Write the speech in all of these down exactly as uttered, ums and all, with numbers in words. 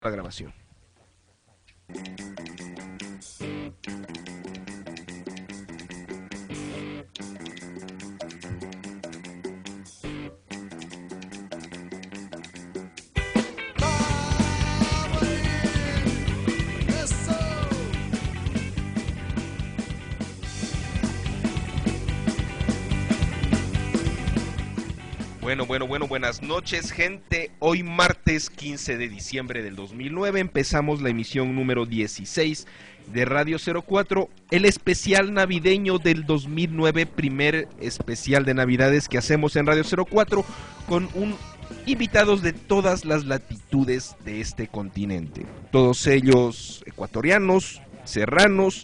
la grabación. Bueno, bueno, bueno, buenas noches, gente. Hoy martes quince de diciembre del dos mil nueve empezamos la emisión número dieciséis de Radio cero cuatro, el especial navideño del dos mil nueve, primer especial de Navidades que hacemos en Radio cero cuatro con un invitados de todas las latitudes de este continente. Todos ellos ecuatorianos, serranos,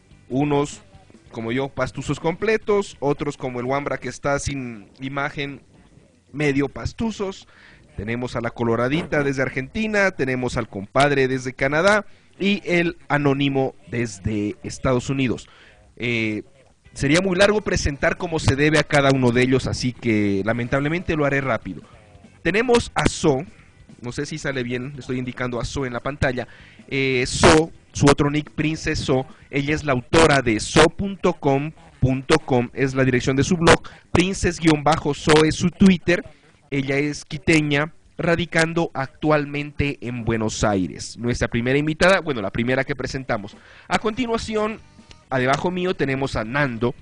unos como yo, pastuzos completos, otros como el Wambra que está sin imagen, medio pastuzos. Tenemos a la Coloradita desde Argentina, tenemos al compadre desde Canadá y el anónimo desde Estados Unidos. Eh, sería muy largo presentar como se debe a cada uno de ellos, así que lamentablemente lo haré rápido. Tenemos a So, no sé si sale bien, le estoy indicando a So en la pantalla. eh, So, su otro nick, Princess So, ella es la autora de so punto com punto com, es la dirección de su blog. Princess-So es su Twitter. Ella es quiteña, radicando actualmente en Buenos Aires. Nuestra primera invitada, bueno, la primera que presentamos. A continuación, debajo mío tenemos a Nando.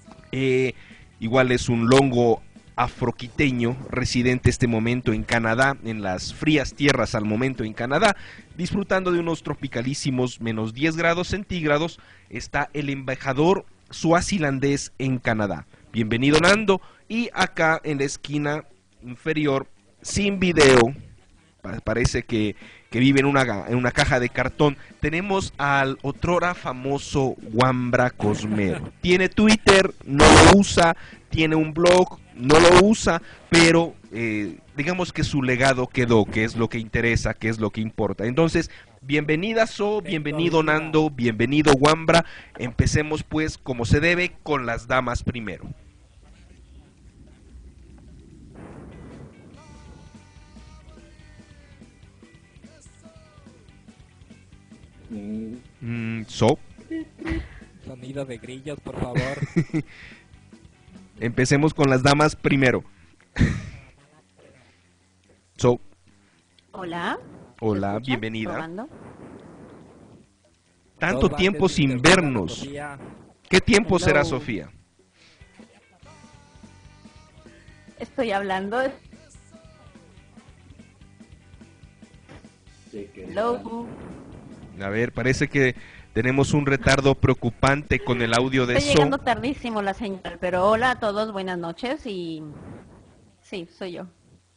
Eh, igual es un longo afroquiteño, residente este momento en Canadá, en las frías tierras al momento en Canadá, disfrutando de unos tropicalísimos menos diez grados centígrados. Está el embajador suazilandés en Canadá. Bienvenido, Nando. Y acá en la esquina inferior, sin video, parece que, que vive en una, en una caja de cartón, tenemos al otrora famoso Wambra Cosmero. Tiene Twitter, no lo usa, tiene un blog, no lo usa, pero eh, digamos que su legado quedó, que es lo que interesa, que es lo que importa. Entonces, bienvenida So, bienvenido Nando, bienvenido Wambra. Empecemos pues como se debe con las damas primero. Mm, So. Sonido de grillos, por favor. Empecemos con las damas primero. So. Hola. Hola, bienvenida. ¿Probando? Tanto tiempo sin vernos. ¿Qué tiempo Hello. será, Sofía? Estoy hablando. Hello. A ver, parece que tenemos un retardo preocupante con el audio de Estoy So. llegando tardísimo la señal, pero hola a todos, buenas noches y... Sí, soy yo.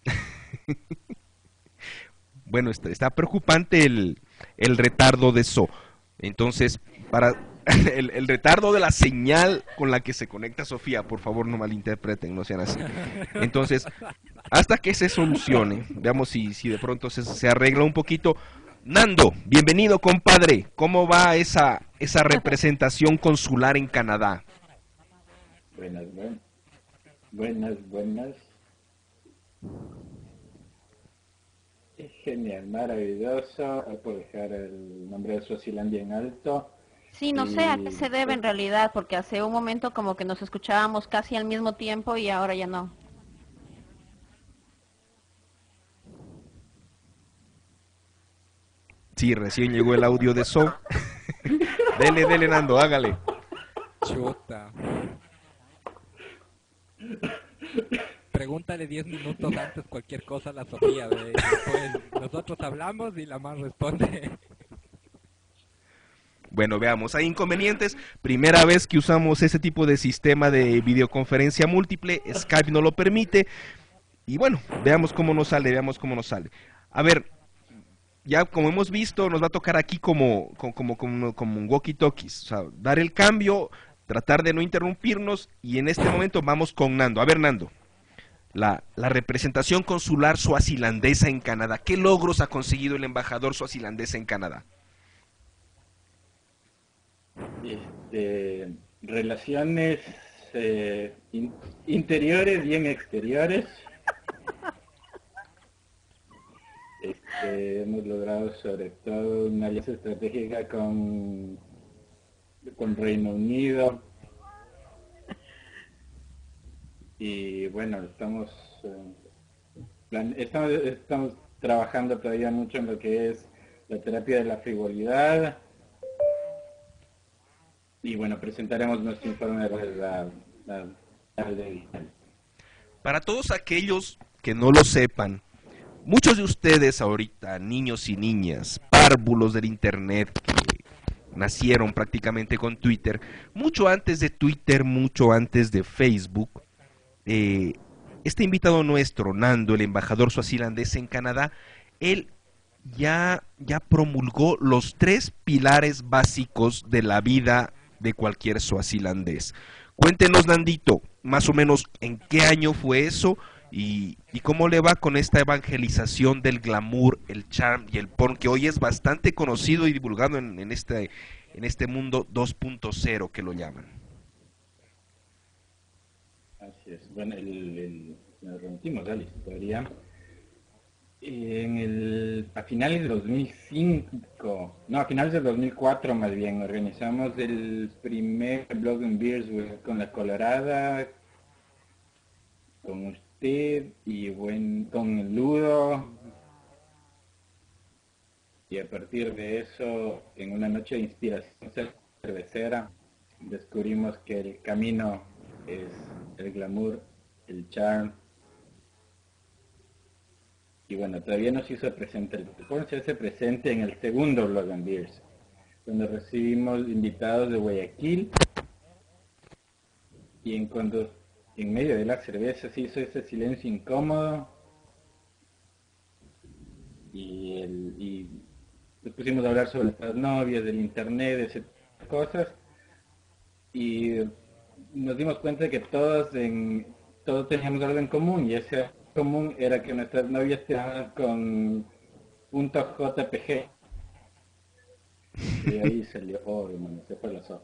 Bueno, está, está preocupante el, el retardo de So. Entonces, para el, el retardo de la señal con la que se conecta Sofía, por favor no malinterpreten, no sean así. Entonces, hasta que se solucione, veamos si, si de pronto se, se arregla un poquito. Nando, bienvenido, compadre. ¿Cómo va esa, esa representación consular en Canadá? Buenas, buenas, buenas, buenas. Es genial, maravilloso. Puedo dejar el nombre de Suazilandia en alto. Sí, no sé a qué se debe en realidad, porque hace un momento como que nos escuchábamos casi al mismo tiempo y ahora ya no. Sí, recién llegó el audio de So. Dele, dele, Nando, hágale. Chuta. Pregúntale diez minutos antes cualquier cosa a la Sofía. ¿Ve? Después nosotros hablamos y la más responde. Bueno, veamos, hay inconvenientes. Primera vez que usamos ese tipo de sistema de videoconferencia múltiple, Skype no lo permite. Y bueno, veamos cómo nos sale, veamos cómo nos sale. A ver, ya como hemos visto, nos va a tocar aquí como, como, como, como, como un walkie-talkies, o sea, dar el cambio, tratar de no interrumpirnos, y en este momento vamos con Nando. A ver, Nando, la, la representación consular suazilandesa en Canadá, ¿qué logros ha conseguido el embajador suazilandés en Canadá? Este, relaciones eh, in, interiores, bien exteriores. Eh, hemos logrado sobre todo una alianza estratégica con, con Reino Unido. Y bueno, estamos, eh, plan, estamos, estamos trabajando todavía mucho en lo que es la terapia de la frivolidad. Y bueno, presentaremos nuestro informe de la, la, la de... Para todos aquellos que no lo sepan, muchos de ustedes ahorita, niños y niñas, párvulos del internet, que nacieron prácticamente con Twitter, mucho antes de Twitter, mucho antes de Facebook, eh, este invitado nuestro, Nando, el embajador suazilandés en Canadá, él ya, ya promulgó los tres pilares básicos de la vida de cualquier suazilandés. Cuéntenos, Nandito, más o menos en qué año fue eso y, y cómo le va con esta evangelización del glamour, el charm y el porn, que hoy es bastante conocido y divulgado en, en, este, en este mundo dos punto cero que lo llaman. Así es. Bueno, el, el, nos remitimos a la historia. En el, a finales del dos mil cinco, no, a finales del dos mil cuatro más bien, organizamos el primer Blog and Beers con la Colorada, con usted y buen, con el Ludo. Y a partir de eso, en una noche de inspiración cervecera, descubrimos que el camino es el glamour, el charm. Y bueno, todavía no se hizo presente, el porn se hace presente en el segundo Blog and Beers, donde recibimos invitados de Guayaquil, y en cuando en medio de la cerveza se hizo ese silencio incómodo, y, el, y nos pusimos a hablar sobre las novias, del internet, de esas cosas, y nos dimos cuenta de que todos, en, todos teníamos algo en común, y ese común era que nuestras novias estaban con punto J P G. Y ahí salió, oh, hermano, se fue los ojos.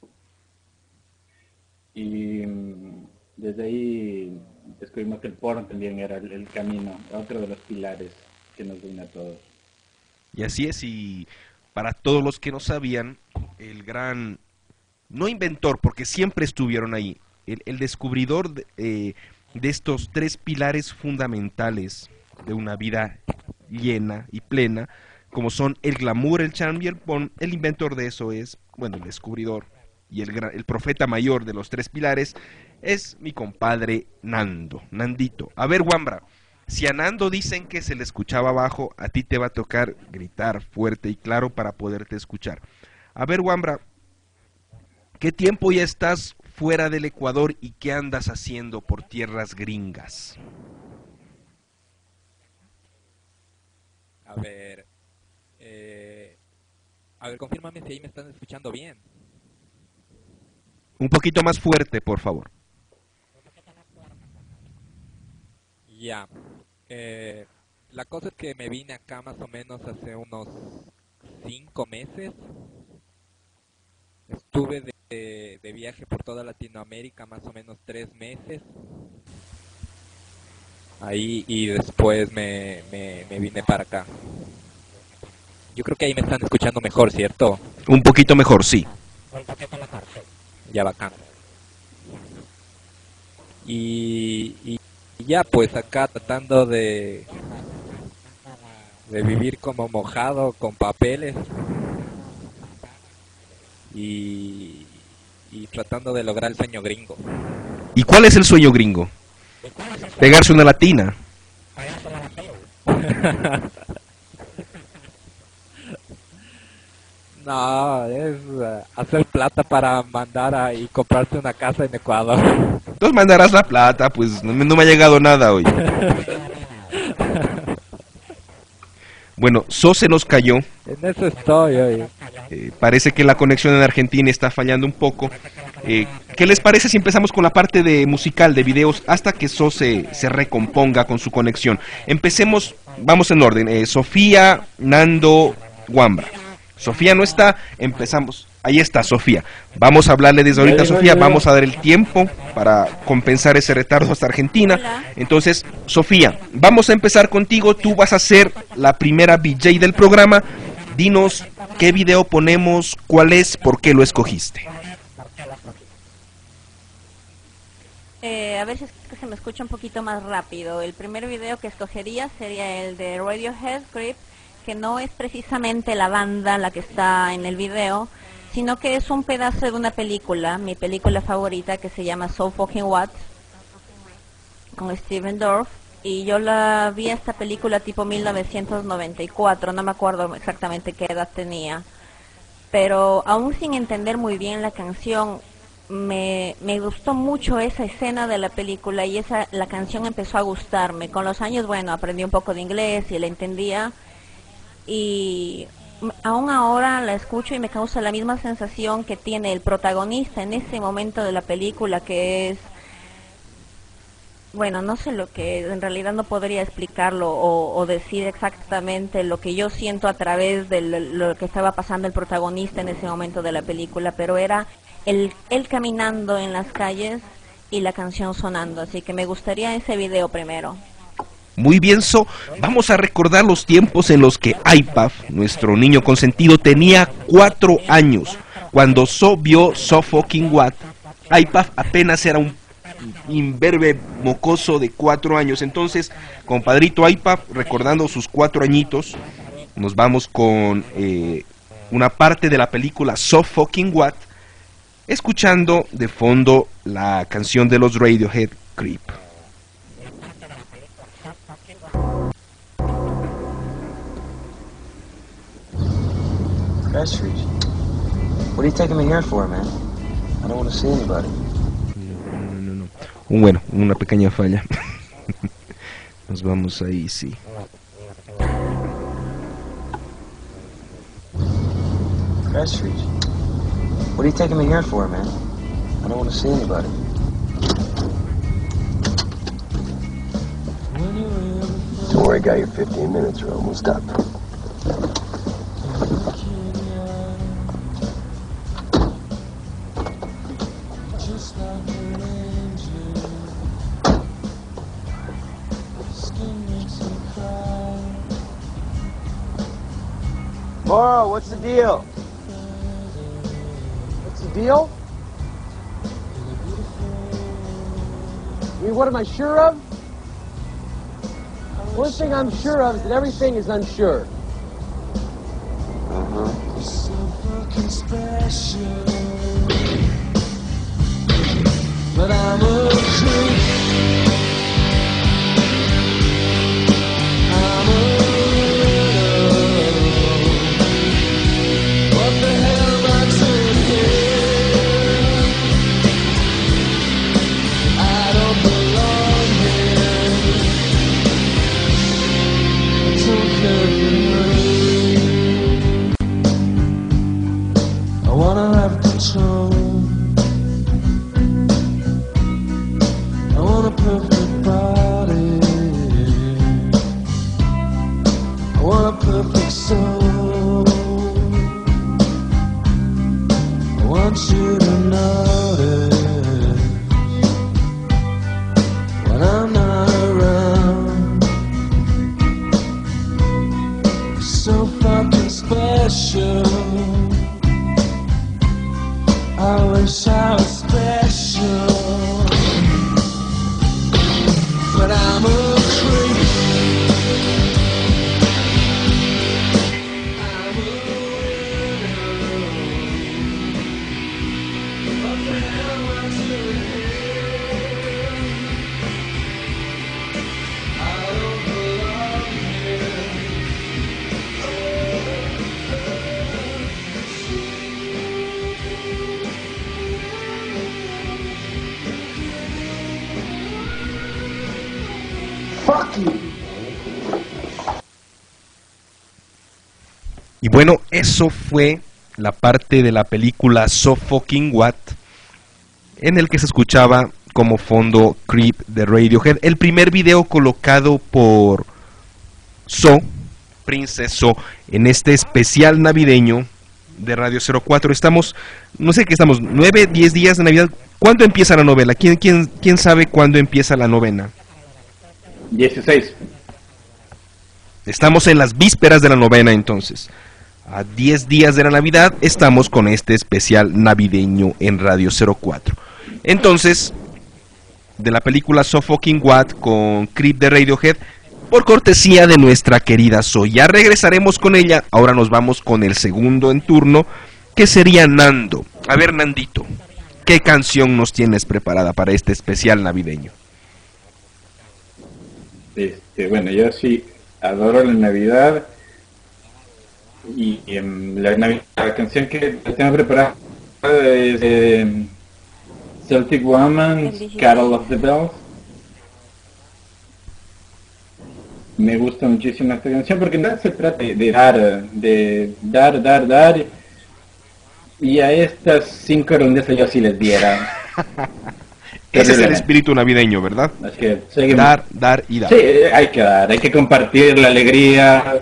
Y desde ahí descubrimos que el porno también era el, el camino, otro de los pilares que nos une a todos. Y así es, y para todos los que no sabían, el gran, no inventor, porque siempre estuvieron ahí, el, el descubridor de, eh, de estos tres pilares fundamentales de una vida llena y plena, como son el glamour, el charm y el porn, el inventor de eso es, bueno, el descubridor y el, gran, el profeta mayor de los tres pilares es mi compadre Nando, Nandito. A ver, Wambra, si a Nando dicen que se le escuchaba bajo, a ti te va a tocar gritar fuerte y claro para poderte escuchar. A ver, Wambra, ¿qué tiempo ya estás fuera del Ecuador y qué andas haciendo por tierras gringas? A ver, eh, a ver, confírmame si ahí me están escuchando bien. Un poquito más fuerte, por favor. Ya, eh, la cosa es que me vine acá más o menos hace unos cinco meses. Estuve de, de, de viaje por toda Latinoamérica más o menos tres meses. Ahí y después me, me, me vine para acá. Yo creo que ahí me están escuchando mejor, ¿cierto? Un poquito mejor, sí. Ya bacán. Y, y ya pues acá tratando de, de vivir como mojado con papeles. Y, y tratando de lograr el sueño gringo. ¿Y cuál es el sueño gringo? Pegarse una latina. No, es uh, hacer plata para mandar a, y comprarse una casa en Ecuador. Entonces mandarás la plata, pues no, no me ha llegado nada hoy. Bueno, So se nos cayó. En eso estoy hoy. Eh, parece que la conexión en Argentina está fallando un poco. Eh, ¿Qué les parece si empezamos con la parte de musical, de videos, hasta que So se, se recomponga con su conexión? Empecemos, vamos en orden. Eh, Sofía, Nando, Wambra. Sofía no está, empezamos. Ahí está, Sofía. Vamos a hablarle desde ahorita, Ahí va, Sofía. ahí va. Vamos a dar el tiempo para compensar ese retardo hasta Argentina. Hola. Entonces, Sofía, vamos a empezar contigo. Tú vas a ser la primera V J del programa. Dinos qué video ponemos, cuál es, por qué lo escogiste. Eh, a ver si es que se me escucha un poquito más rápido. El primer video que escogería sería el de Radiohead, Creep, que no es precisamente la banda la que está en el video, sino que es un pedazo de una película, mi película favorita, que se llama So Fucking What, con Steven Dorff. Y yo la vi esta película tipo mil novecientos noventa y cuatro, no me acuerdo exactamente qué edad tenía, pero aún sin entender muy bien la canción, me, me gustó mucho esa escena de la película y esa la canción empezó a gustarme. Con los años, bueno, aprendí un poco de inglés y la entendía, y aún ahora la escucho y me causa la misma sensación que tiene el protagonista en ese momento de la película, que es... Bueno, no sé lo que, en realidad no podría explicarlo o, o decir exactamente lo que yo siento a través de lo, lo que estaba pasando el protagonista en ese momento de la película, pero era él, él caminando en las calles y la canción sonando, así que me gustaría ese video primero. Muy bien, So. Vamos a recordar los tiempos en los que iPaf, nuestro niño consentido, tenía cuatro años. Cuando So vio So Fucking What, iPaf apenas era un imberbe mocoso de cuatro años. Entonces, compadrito iPaf, recordando sus cuatro añitos, nos vamos con eh, una parte de la película So Fucking What, escuchando de fondo la canción de los Radiohead, Creep. Prestridge, what are you taking me here for, man? I don't want to see anybody. No, no, no. Un, bueno, una pequeña falla. Nos vamos ahí, sí. Prestridge, what are you taking me here for, man? I don't want to see anybody. Don't worry, got your fifteen minutes. We're almost up. Moro, what's the deal? What's the deal? I mean, what am I sure of? One thing I'm sure of is that everything is unsure. Uh-huh. But I'm a creep. I'm a Y bueno, eso fue la parte de la película So Fucking What, en el que se escuchaba como fondo Creep de Radiohead, el primer video colocado por So, Princess So, en este especial navideño de Radio cero cuatro. Estamos, no sé qué estamos, nueve, diez días de Navidad. ¿Cuándo empieza la novela? ¿Quién, quién, quién sabe cuándo empieza la novena? dieciséis. Estamos en las vísperas de la novena, entonces. A diez días de la Navidad estamos con este especial navideño en Radio cero cuatro. Entonces, de la película So Fucking What con Creep de Radiohead, por cortesía de nuestra querida Zoe. Ya regresaremos con ella. Ahora nos vamos con el segundo en turno, que sería Nando. A ver, Nandito, ¿qué canción nos tienes preparada para este especial navideño? Este, bueno, yo sí adoro la Navidad. Y um, la, Navidad, la canción que tengo preparada es eh, Celtic Woman, Carol of the Bells. Me gusta muchísimo esta canción porque no se trata de dar, de dar, dar, dar. Y a estas cinco rondas yo sí les diera. Ese es el espíritu navideño, ¿verdad? Es que seguimos. Dar, dar y dar. Sí, hay que dar, hay que compartir la alegría.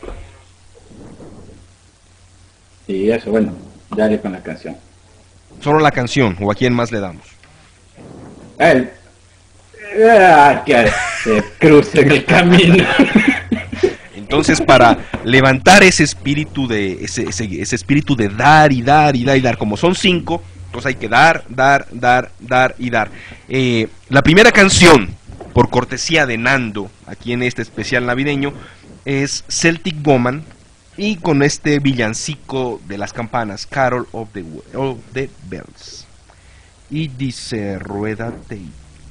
Y eso, bueno, dale con la canción. Solo la canción, o a quién más le damos. A él. Ah, que se cruce en el camino. Entonces, para levantar ese espíritu de ese, ese, ese espíritu de dar y dar y dar y dar, como son cinco, pues hay que dar, dar, dar, dar y dar. Eh, la primera canción, por cortesía de Nando, aquí en este especial navideño, es Celtic Woman, y con este villancico de las campanas, Carol of the, of the Bells. Y dice, rueda tape.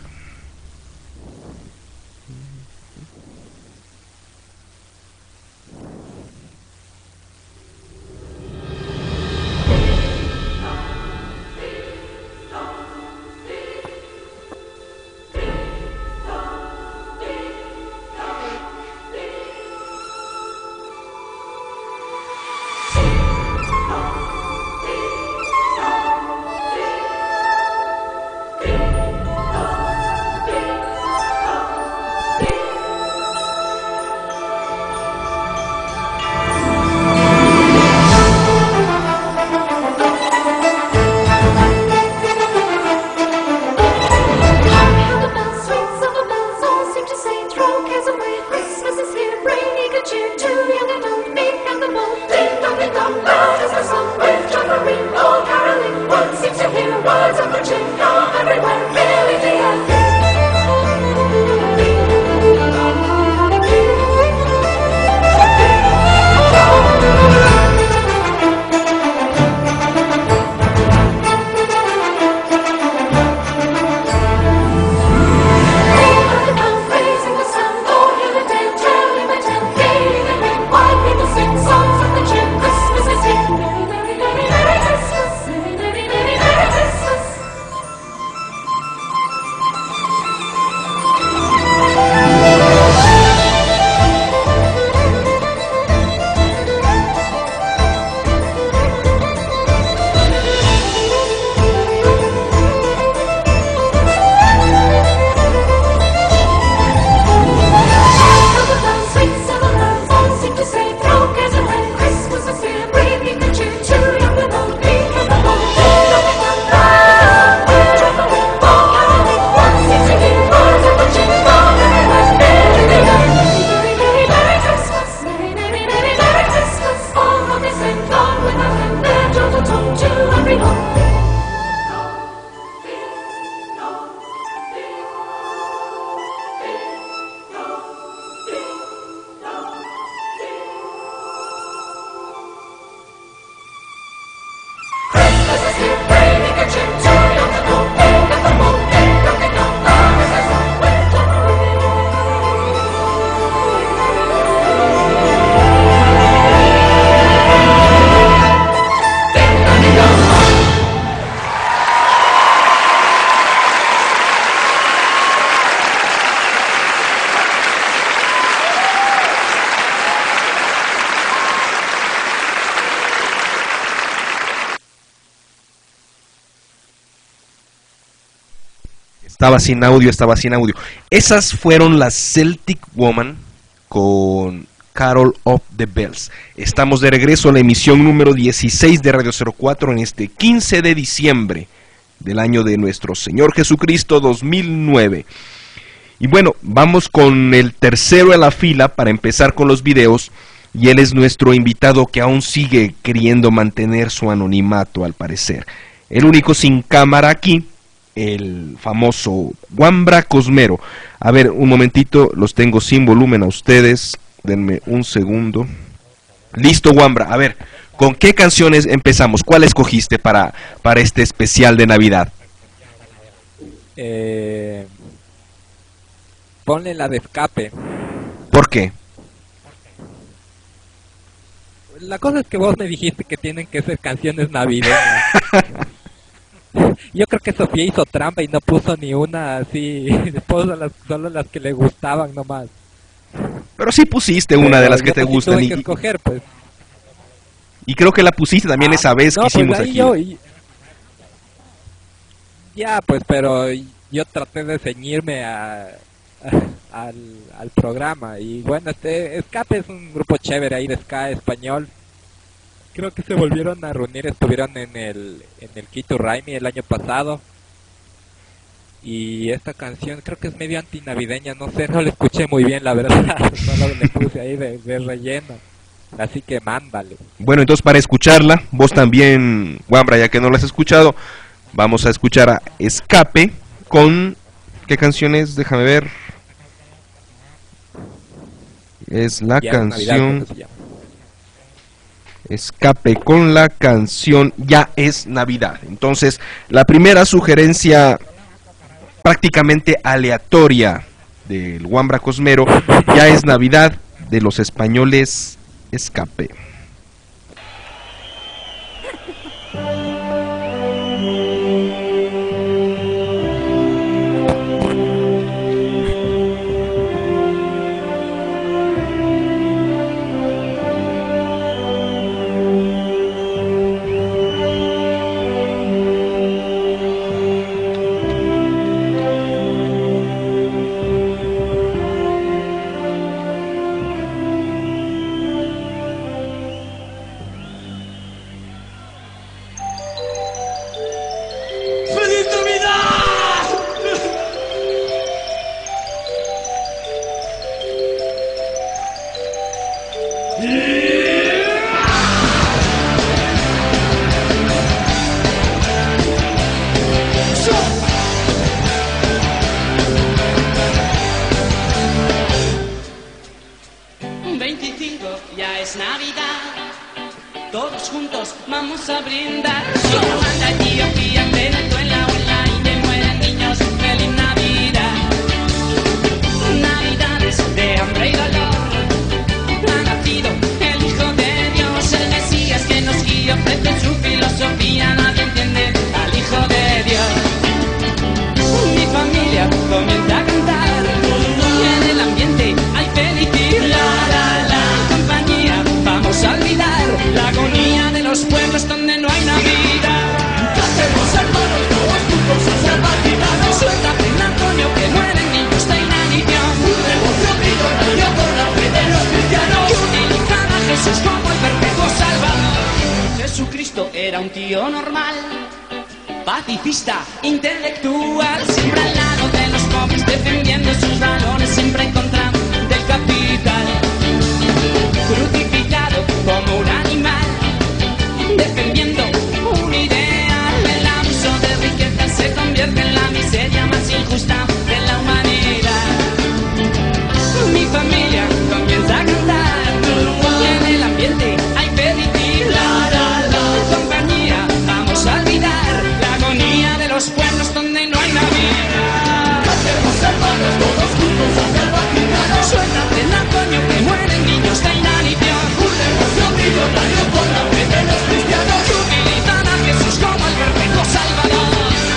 Estaba sin audio, estaba sin audio. Esas fueron las Celtic Woman con Carol of the Bells. Estamos de regreso a la emisión número dieciséis de Radio cero cuatro en este quince de diciembre del año de nuestro Señor Jesucristo dos mil nueve. Y bueno, vamos con el tercero en la fila para empezar con los videos, y él es nuestro invitado que aún sigue queriendo mantener su anonimato al parecer. El único sin cámara aquí, el famoso Wambra Cosmero. A ver, un momentito, los tengo sin volumen a ustedes, denme un segundo. Listo, Wambra, a ver, ¿con qué canciones empezamos? ¿Cuál escogiste para, para este especial de Navidad? Eh, ponle la de Escape. ¿Por qué? La cosa es que vos me dijiste que tienen que ser canciones navideñas. Yo creo que Sofía hizo trampa y no puso ni una así, puso las, solo las que le gustaban nomás. Pero sí pusiste una Pero de las que te gustan. Tuve y, que escoger, pues. Y creo que la pusiste también ah, esa vez no, que hicimos pues aquí. Yo, y... Ya, pues, pero yo traté de ceñirme a, a, al, al programa. Y bueno, este Escape es un grupo chévere ahí de ska español. Creo que se volvieron a reunir, estuvieron en el en el Quito Raimi el año pasado. Y esta canción creo que es medio antinavideña, no sé, no la escuché muy bien, la verdad. Solo le puse ahí de, de relleno. Así que mándale. Bueno, entonces para escucharla, vos también, Wambra, ya que no la has escuchado, vamos a escuchar a Escape con... ¿Qué canción es? Déjame ver. Es la ya canción... Es Navidad, Escape con la canción Ya es Navidad. Entonces, la primera sugerencia prácticamente aleatoria del Wambra Cosmero, Ya es Navidad, de los españoles Escape. Era un tío normal, pacifista, intelectual, siempre al lado de los pobres, defendiendo sus valores, siempre en contra del capital. Crucificado como un animal, defendiendo un ideal. El abuso de riqueza se convierte en la miseria más injusta de la humanidad. Mi familia comienza a cantar, y en el ambiente hay felicidad. Los pueblos donde no hay Navidad. Hacemos hermanos todos juntos hacia el Vaticano. Suéltate el Antonio que mueren niños de inanición. Un negocio millonario con la fe de los cristianos. Utilizan a Jesús como el perfecto Salvador.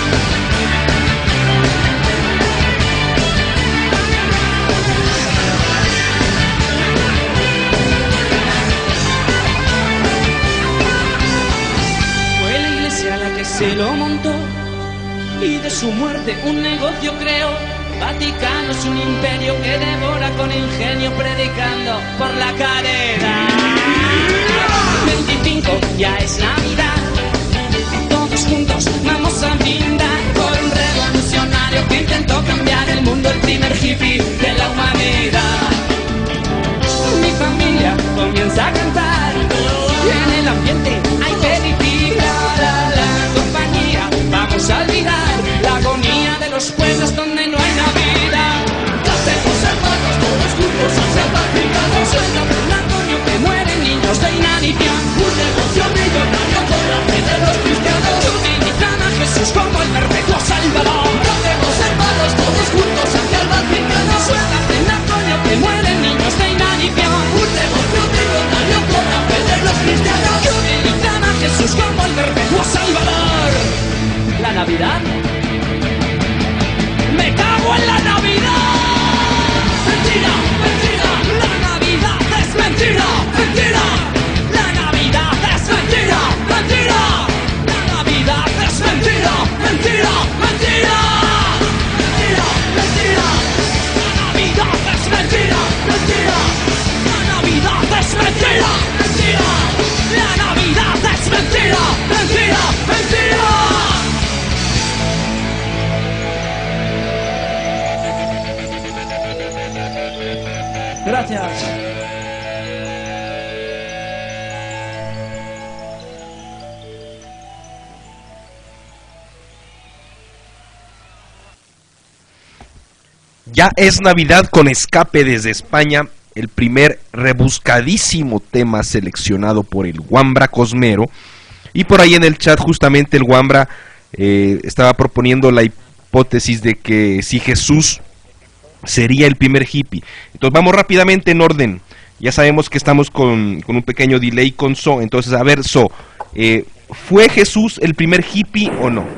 Fue la iglesia la que se lo montó, y de su muerte un negocio creó. Vaticano es un imperio que devora con ingenio, predicando por la cadera. veinticinco ya es Navidad, todos juntos vamos a brindar por un revolucionario que intentó cambiar el mundo, el primer hippie de la humanidad. Mi familia comienza a cantar y en el ambiente hay felicidad. La, la compañía, vamos a olvidar la agonía de los pueblos donde no hay Navidad. Cantemos hermanos todos juntos hacia el Vaticano, suena un Antonio que mueren niños de inanición. Un negocio millonario con la fe de los cristianos que utilizan a Jesús como el perpetuo salvador. Cantemos hermanos todos juntos hacia el Vaticano, suena un Antonio que mueren niños de inanición. Un negocio millonario con la fe de los cristianos que utilizan a Jesús como el perpetuo salvador. La Navidad, me cago en la Navidad. Mentira, mentira, la Navidad es mentira, mentira. La Navidad es mentira, mentira. La Navidad es mentira, mentira, mentira. Mentira, mentira. La Navidad es mentira, mentira. La Navidad es mentira, mentira. La Navidad es mentira, mentira, mentira. Gracias. Ya es Navidad con Escape desde España, el primer rebuscadísimo tema seleccionado por el Wambra Cosmero. Y por ahí en el chat justamente el Wambra eh, estaba proponiendo la hipótesis de que si Jesús sería el primer hippie. Entonces vamos rápidamente en orden. Ya sabemos que estamos con, con un pequeño delay con So. Entonces, a ver, So, eh, ¿fue Jesús el primer hippie o no?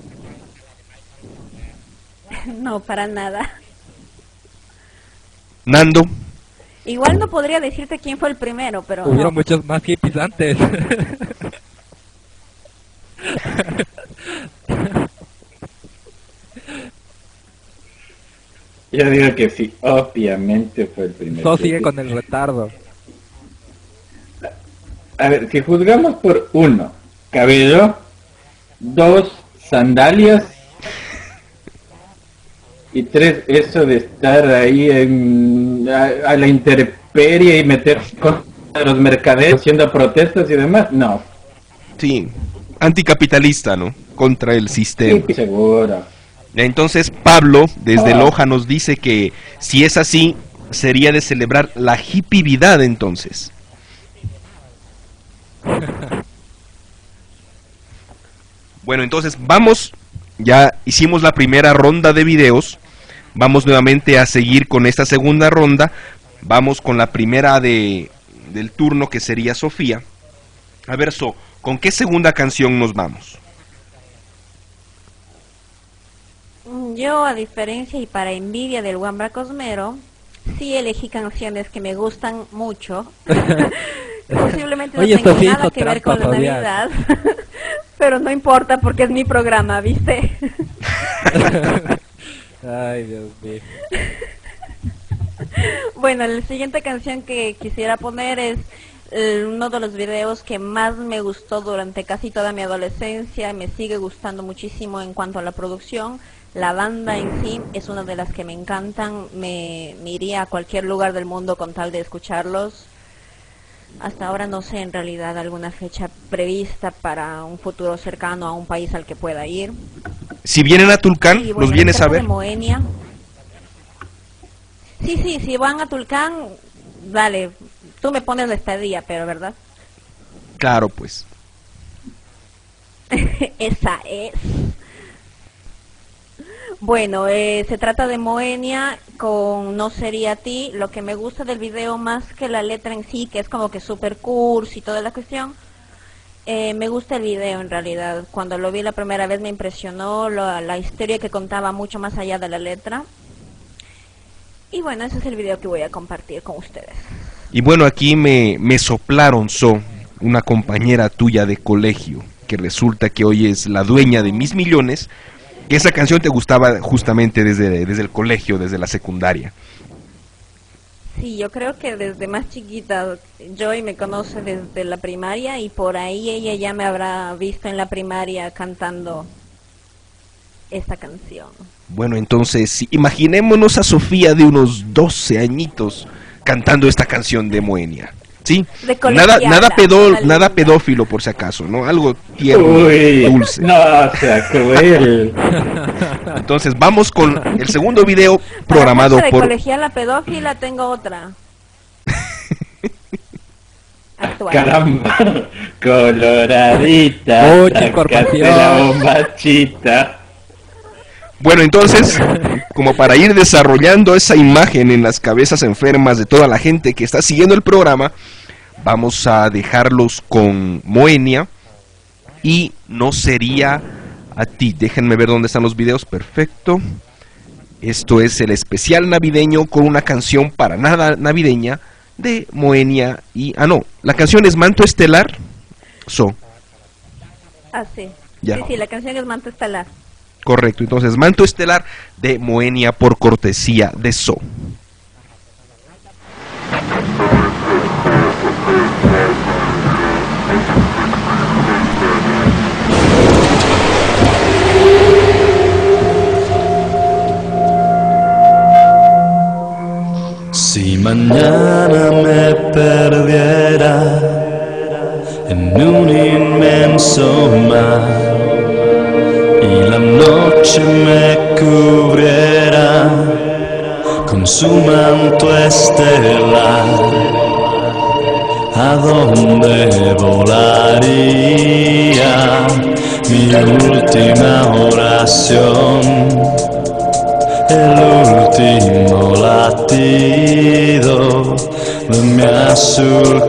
No, para nada. Nando. Igual no podría decirte quién fue el primero, pero Hubieron no. muchos más hippies antes. Yo digo que sí, obviamente fue el primero. Todo sigue con el retardo. A ver, si juzgamos por uno, cabello, dos, sandalias, y tres, eso de estar ahí en, a, a la intemperie y meter con los mercaderes haciendo protestas y demás, no. Sí, anticapitalista, ¿no? Contra el sistema. Sí, seguro. Entonces Pablo desde Loja nos dice que si es así sería de celebrar la hippievidad entonces. Bueno, entonces vamos, ya hicimos la primera ronda de videos, vamos nuevamente a seguir con esta segunda ronda, vamos con la primera de del turno que sería Sofía. A ver, So, ¿con qué segunda canción nos vamos? Yo, a diferencia y para envidia del Wambra Cosmero, sí elegí canciones que me gustan mucho. Posiblemente no Oye, tengan Sofía nada hizo que ver trampa, con la Fabián. Navidad. Pero no importa porque es mi programa, ¿viste? Ay, Dios mío. Bueno, la siguiente canción que quisiera poner es eh, uno de los videos que más me gustó durante casi toda mi adolescencia. Me sigue gustando muchísimo en cuanto a la producción. La banda en sí es una de las que me encantan. Me, me iría a cualquier lugar del mundo con tal de escucharlos. Hasta ahora no sé en realidad alguna fecha prevista para un futuro cercano a un país al que pueda ir. Si vienen a Tulcán, Y, bueno, ¿los en vienes el a caso ver? de Moenia. Sí, sí, si van a Tulcán, dale, tú me pones la estadía, pero ¿verdad? Claro, pues. Esa es. Bueno, eh, se trata de Moenia con No Sería a Ti. Lo que me gusta del video más que la letra en sí, que es como que super cursi y toda la cuestión, eh, me gusta el video en realidad. Cuando lo vi la primera vez me impresionó la, la historia que contaba mucho más allá de la letra. Y bueno, ese es el video que voy a compartir con ustedes. Y bueno, aquí me, me soplaron, So, una compañera tuya de colegio, que resulta que hoy es la dueña de mis millones, que esa canción te gustaba justamente desde, desde el colegio, desde la secundaria. Sí, yo creo que desde más chiquita, Joy me conoce desde la primaria y por ahí ella ya me habrá visto en la primaria cantando esta canción. Bueno, entonces, imaginémonos a Sofía de unos doce añitos cantando esta canción de Moenia. ¿Sí? Nada, nada, pedó, nada pedófilo, por si acaso, ¿no? Algo tierno, Uy, dulce. No, o sea, cruel. Entonces, vamos con el segundo video programado Para por... de colegiala pedófila tengo otra. Actual. Caramba, coloradita. Mucha sácate información. la bombachita. Bueno, entonces, como para ir desarrollando esa imagen en las cabezas enfermas de toda la gente que está siguiendo el programa, vamos a dejarlos con Moenia y No sería a ti. Déjenme ver dónde están los videos. Perfecto. Esto es el especial navideño con una canción para nada navideña de Moenia y... Ah, no, la canción es Manto Estelar. So. Ah, sí. Ya. Sí, sí, la canción es Manto Estelar. Correcto, entonces Manto Estelar de Moenia por cortesía de So. Si mañana me perdiera en un inmenso mar y la noche me cubriera con su manto estelar, ¿a dónde volaría mi última oración? El último latido de mi azul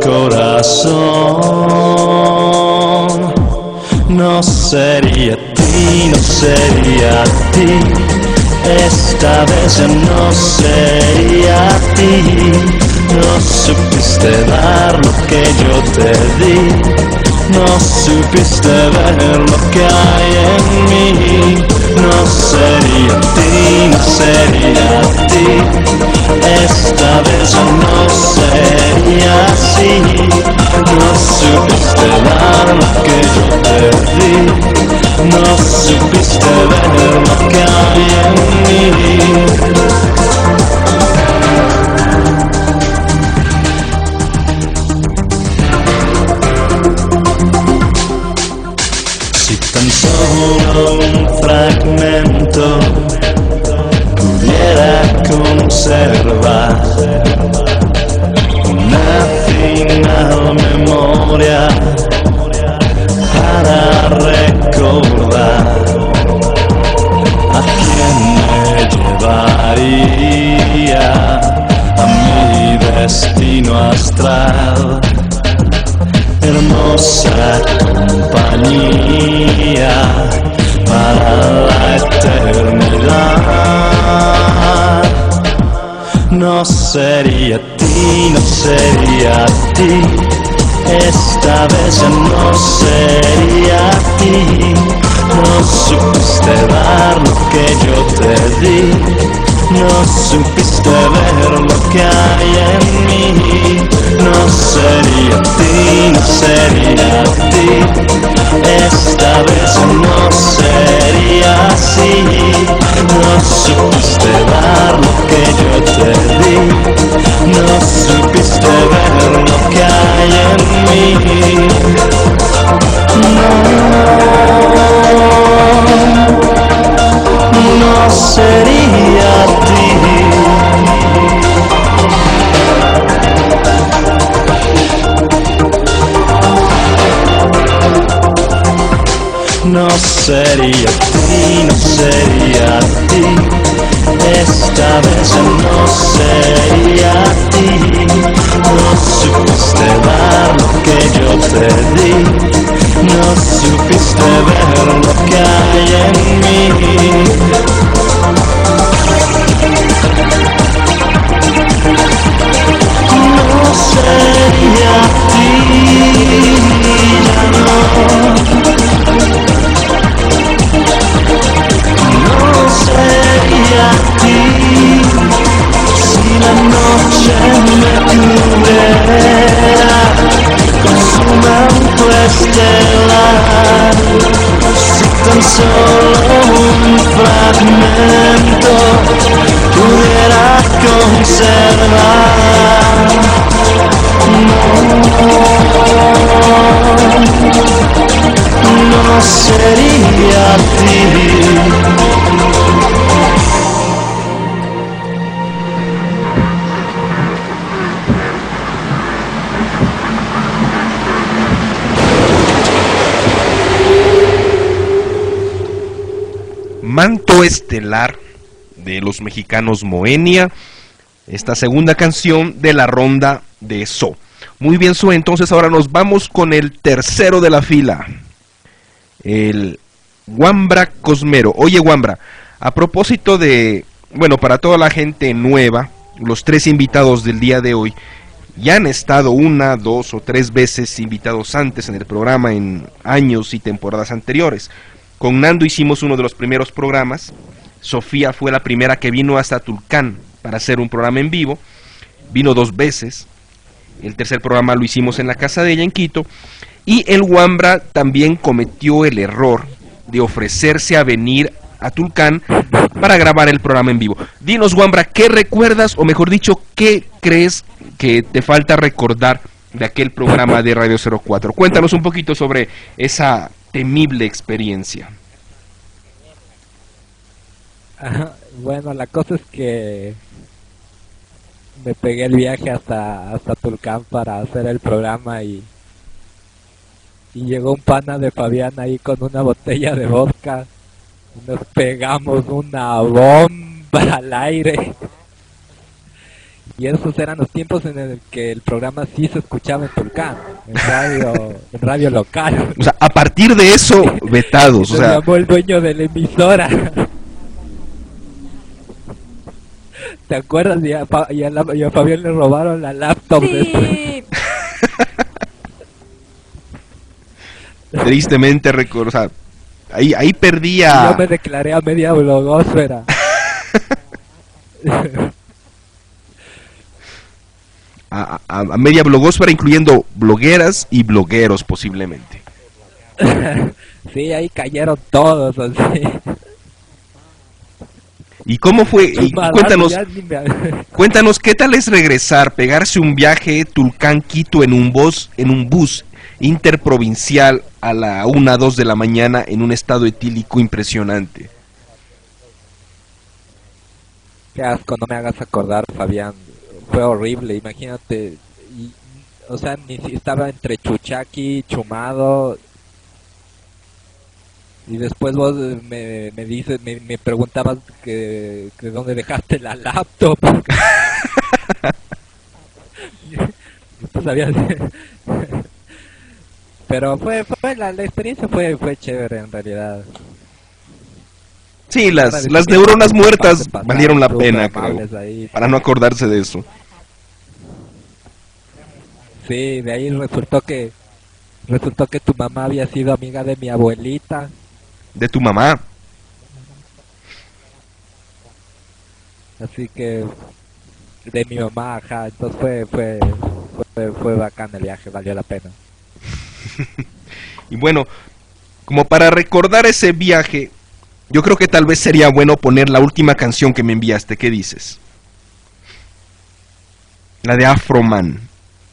corazón. No sería a ti, no sería a ti, esta vez ya no sería a ti. No supiste dar lo que yo te di, no supiste ver lo que hay en mí. No sería a ti, no sería a ti, esta vez ya no sería así. No supiste dar lo que yo te di, no supiste ver lo que hay en mí. Solo un fragmento pudiera conservar una final memoria para recordar a quién me llevaría a mi destino astral. Hermosa compañía para la eternidad. No sería a ti, no sería a ti, esta vez ya no sería a ti. No supiste dar lo que yo te di, no supiste ver lo que hay en mí. No sería a ti, no sería a ti, esta vez no sería así. No supiste dar lo que yo te di, no supiste ver lo que hay en mí. No, no sería a ti. No sería a ti, no sería a ti, esta vez ya no sería a ti. No supiste dar lo que yo te di, no supiste ver lo que hay en mí. No sería a ti, ya no. estelar. Si tan solo un fragmento pudiera conservar, no, no sería a ti. Manto Estelar de los mexicanos Moenia, esta segunda canción de la ronda de So. Muy bien, So, entonces ahora nos vamos con el tercero de la fila, el Wambra Cosmero. Oye, Wambra, a propósito de, bueno, para toda la gente nueva, los tres invitados del día de hoy ya han estado una, dos o tres veces invitados antes en el programa en años y temporadas anteriores. Con Nando hicimos uno de los primeros programas. Sofía fue la primera que vino hasta Tulcán para hacer un programa en vivo. Vino dos veces. El tercer programa lo hicimos en la casa de ella en Quito. Y el Wambra también cometió el error de ofrecerse a venir a Tulcán para grabar el programa en vivo. Dinos, Wambra, ¿qué recuerdas, o mejor dicho, qué crees que te falta recordar de aquel programa de Radio cero cuatro? Cuéntanos un poquito sobre esa temible experiencia. Ajá, bueno, la cosa es que me pegué el viaje hasta hasta Tulcán para hacer el programa y y llegó un pana de Fabián ahí con una botella de vodka y nos pegamos una bomba al aire. Y esos eran los tiempos en el que el programa sí se escuchaba en Tulcán, en radio, en radio local. O sea, a partir de eso, vetados. O sea, llamó el dueño de la emisora. ¿Te acuerdas? Y a, y, a la, y a Fabián le robaron la laptop. Sí. Después. Tristemente, recuerdo, o sea, ahí, ahí perdía. Yo me declaré a media blogosfera. A, a, a media blogosfera, incluyendo blogueras y blogueros posiblemente. Sí, ahí cayeron todos así. ¿Y cómo fue? Y Madame, cuéntanos, me... cuéntanos qué tal es regresar, pegarse un viaje Tulcán-Quito en un bus, en un bus interprovincial a la una, dos de la mañana en un estado etílico impresionante. Qué asco, no me hagas acordar, Fabián. Fue horrible, imagínate. Y, o sea, ni si estaba entre Chuchaki, Chumado. Y después vos me, me dices, me, me preguntabas que, que dónde dejaste la laptop. Pues había... Pero fue, fue la, la experiencia fue, fue chévere en realidad. Sí, las, las neuronas muertas valieron la pena, creo, para no acordarse de eso. Sí, de ahí resultó que resultó que tu mamá había sido amiga de mi abuelita. De tu mamá. Así que de mi mamá, ajá, entonces fue fue fue, fue bacán el viaje, valió la pena. Y bueno, como para recordar ese viaje, yo creo que tal vez sería bueno poner la última canción que me enviaste. ¿Qué dices? La de Afroman.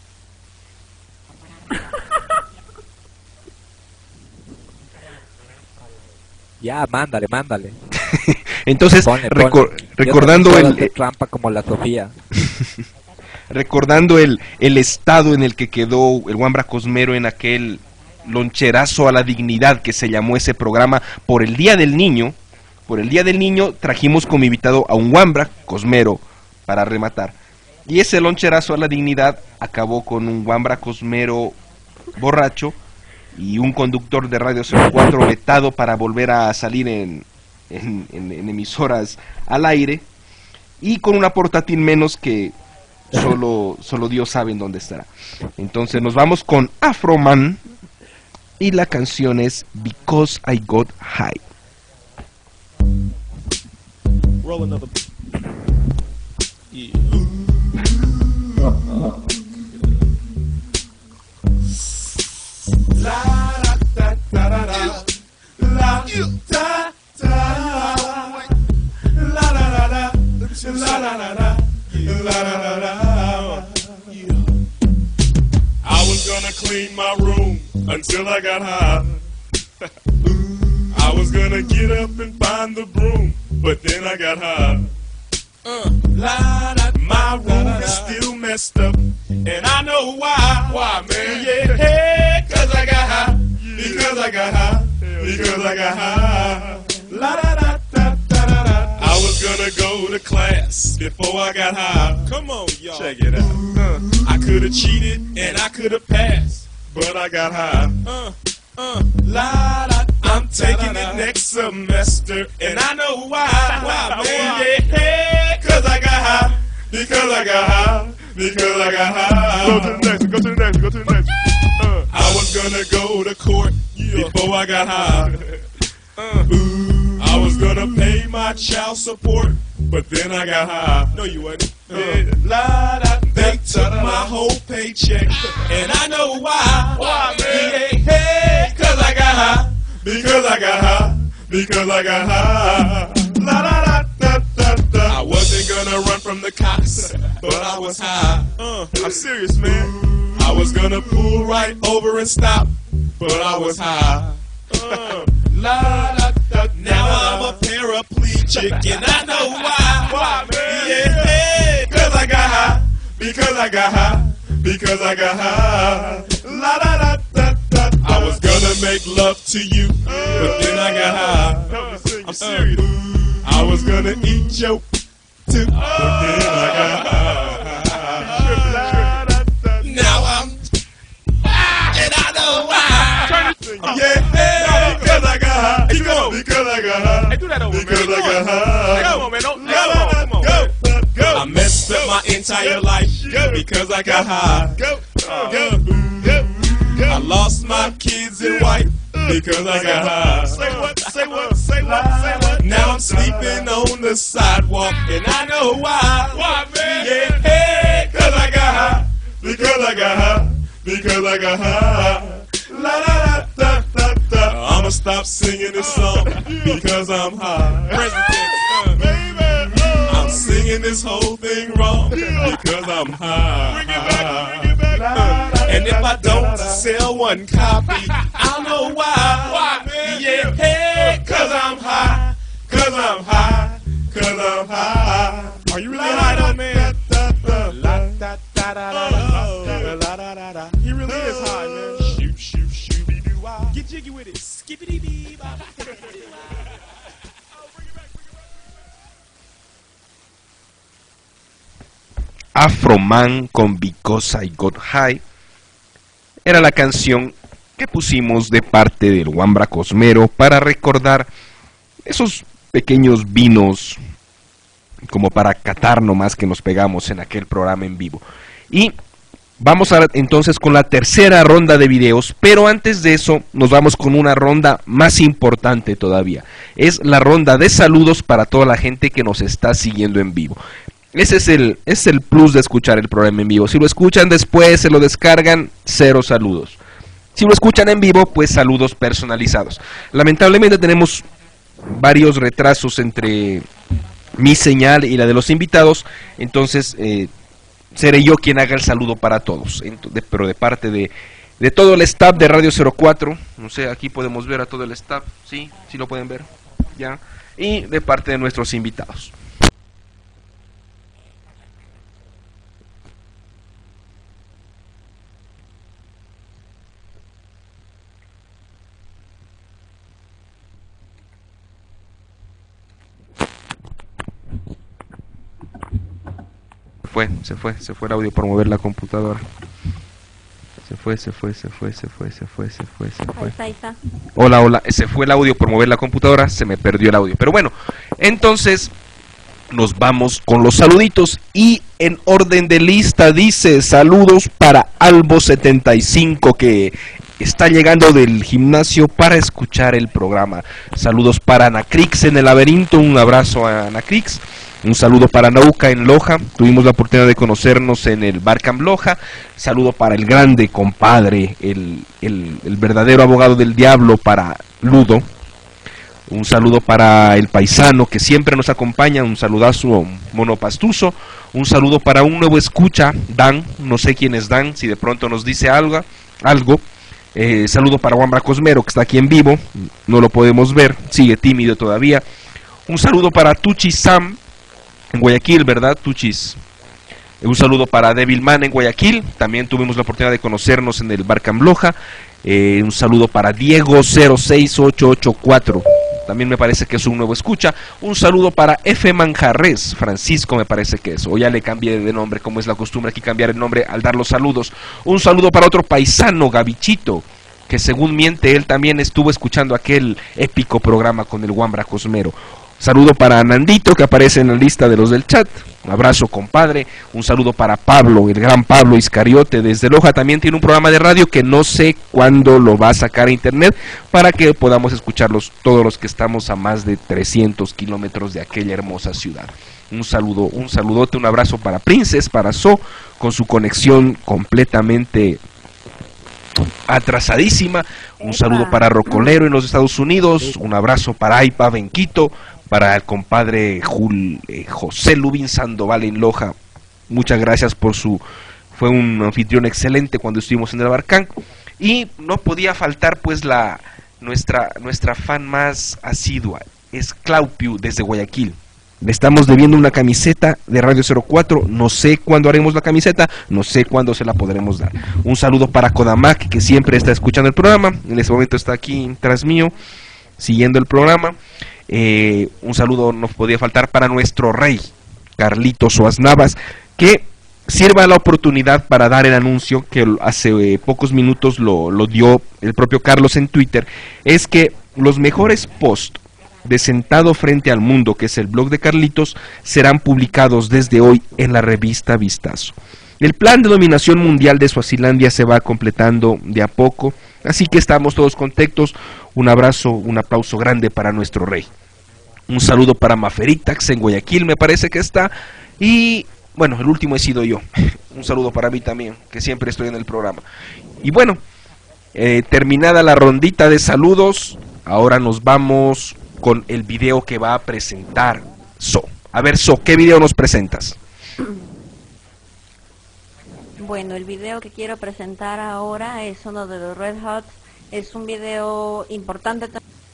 Ya, mándale, mándale. Entonces, ponle, recor ponle. recordando el de trampa como la Sofía. recordando el, el estado en el que quedó el Wambra Cosmero en aquel loncherazo a la dignidad que se llamó ese programa por el Día del Niño. Por el Día del Niño trajimos como invitado a un Wambra Cosmero para rematar. Y ese loncherazo a la dignidad acabó con un Wambra Cosmero borracho y un conductor de Radio cero cuatro vetado para volver a salir en, en, en, en emisoras al aire, y con una portátil menos que solo, solo Dios sabe en dónde estará. Entonces nos vamos con Afroman y la canción es Because I Got High. Roll another. Yeah. Live. Da, da, la la la la, la la la la, la la la la. I was gonna clean my room until I got high. I was gonna get up and find the broom, but then I got high. Uh, la, da, my room is still messed up, and I know why. Why, man? Yeah, hey, cause I got high. Because I got high. Because I got high. La da da da da da da. I was gonna go to class before I got high. Come on, y'all. Check it out. Uh, I could have cheated and I could have passed, but I got high. Uh, uh, la da. I'm taking it next semester, and I know why. Why, man? Yeah, hey, cause I got high. Because I got high. Because I got high. Go to the next one. Go to the next one. Go to the next one. Uh, I was gonna go to court before I got high. Uh, ooh, I was gonna pay my child support, but then I got high. No, you wasn't. Uh, yeah, la, da, they took my whole paycheck, and I know why. Why, man? Yeah, hey, cause I got high. Because I got high. Because I got high. La da da da da da. I wasn't gonna run from the cops, but I was high. Uh, I'm serious, man. I was gonna pull right over and stop, but I was high. Uh, la, da, da, now I'm a paraplegic, and I know why. Why, man? Yeah, hey, cause I got high. Because I got high. Because I got high. La da da da da. I was gonna make love to you, but then I got high. I'm serious. I was gonna eat your too, but then I got high. Now I'm and I know why. Yeah, hey, because I got high. Keep going. Because I got high. Hey, do that over, because man. I got high. Come on, man. Don't, come on, come on. Go, go. I messed up my entire life because I got high. Go, go, go. I lost my kids and wife because I got high. Say what? Say what? Say what? Say what? Now I'm sleeping on the sidewalk and I know why. Why, man? Yeah, hey, cause I got high. Because I got high. Because I got high. La da da da da. I'ma stop singing this song because I'm high. President, baby, I'm singing this whole thing wrong because I'm high. Bring it back. Bring it back. And if I don't sell one copy, I'll know why. Why, man? Yeah, hey, cause I'm high. Cause I'm high. Cause I'm high. Are you really high though, man? He really is high, man. Shoot, shoot, shoot, be do wah. Get jiggy with it. Skippity bee bop. Afroman con Because I Got High era la canción que pusimos de parte del Wambra Cosmero para recordar esos pequeños vinos como para catar nomás que nos pegamos en aquel programa en vivo. Y vamos a, entonces con la tercera ronda de videos, pero antes de eso nos vamos con una ronda más importante todavía. Es la ronda de saludos para toda la gente que nos está siguiendo en vivo. Ese es el, es el plus de escuchar el programa en vivo. Si lo escuchan después, se lo descargan, cero saludos. Si lo escuchan en vivo, pues saludos personalizados. Lamentablemente tenemos varios retrasos entre mi señal y la de los invitados, entonces eh, seré yo quien haga el saludo para todos, de, pero de parte de, de todo el staff de Radio cero cuatro, no sé, aquí podemos ver a todo el staff, sí, sí lo pueden ver, ya, y de parte de nuestros invitados. Fue, se fue, se fue el audio por mover la computadora. Se fue, se fue, se fue, se fue, se fue, se fue, se fue. Ahí está, ahí está. Hola, hola, se fue el audio por mover la computadora, se me perdió el audio. Pero bueno, entonces nos vamos con los saluditos y en orden de lista dice saludos para Albo setenta y cinco que está llegando del gimnasio para escuchar el programa. Saludos para Anacrix en el laberinto, un abrazo a Anacrix. Un saludo para Nauca en Loja, tuvimos la oportunidad de conocernos en el Barcamp Loja. Saludo para el grande compadre, el, el, el verdadero abogado del diablo, para Ludo. Un saludo para el paisano que siempre nos acompaña, un saludazo monopastuso. Un saludo para un nuevo escucha, Dan, no sé quién es Dan, si de pronto nos dice algo. algo. Eh, saludo para Wambra Cosmero, que está aquí en vivo, no lo podemos ver, sigue tímido todavía. Un saludo para Tuchis Sam, en Guayaquil, ¿verdad, Tuchis? Un saludo para Devilman en Guayaquil, también tuvimos la oportunidad de conocernos en el Bar Cambloja. Eh, un saludo para Diego cero seis ocho ocho cuatro, también me parece que es un nuevo escucha. Un saludo para F. Manjarres, Francisco me parece que es, o ya le cambié de nombre, como es la costumbre aquí cambiar el nombre al dar los saludos. Un saludo para otro paisano, Gavichito, que según miente él también estuvo escuchando aquel épico programa con el Wambra Cosmero. Saludo para Nandito, que aparece en la lista de los del chat. Un abrazo, compadre. Un saludo para Pablo, el gran Pablo Iscariote desde Loja. También tiene un programa de radio que no sé cuándo lo va a sacar a internet para que podamos escucharlos todos los que estamos a más de trescientos kilómetros de aquella hermosa ciudad. Un saludo, un saludote, un abrazo para Princess, para So, con su conexión completamente atrasadísima. Un saludo para Rocolero en los Estados Unidos. Un abrazo para Aipa Benquito, para el compadre Jul, eh, José Lubin Sandoval en Loja. Muchas gracias por su... Fue un anfitrión excelente cuando estuvimos en el Barcán. Y no podía faltar pues la nuestra nuestra fan más asidua, es Claupiu desde Guayaquil. Le estamos debiendo una camiseta de Radio cero cuatro, no sé cuándo haremos la camiseta, no sé cuándo se la podremos dar. Un saludo para Kodamak, que siempre está escuchando el programa, en este momento está aquí tras mío, siguiendo el programa. Eh, un saludo no podía faltar para nuestro rey, Carlitos Oas Navas, que sirva la oportunidad para dar el anuncio que hace eh, pocos minutos lo, lo dio el propio Carlos en Twitter, es que los mejores posts de Sentado Frente al Mundo, que es el blog de Carlitos, serán publicados desde hoy en la revista Vistazo. El plan de dominación mundial de Suazilandia se va completando de a poco, así que estamos todos contentos. Un abrazo, un aplauso grande para nuestro rey. Un saludo para Maferitax en Guayaquil, me parece que está. Y bueno, el último he sido yo. Un saludo para mí también, que siempre estoy en el programa. Y bueno, eh, terminada la rondita de saludos, ahora nos vamos con el video que va a presentar So. A ver, So, ¿qué video nos presentas? Bueno, el video que quiero presentar ahora es uno de los Red Hot. Es un video importante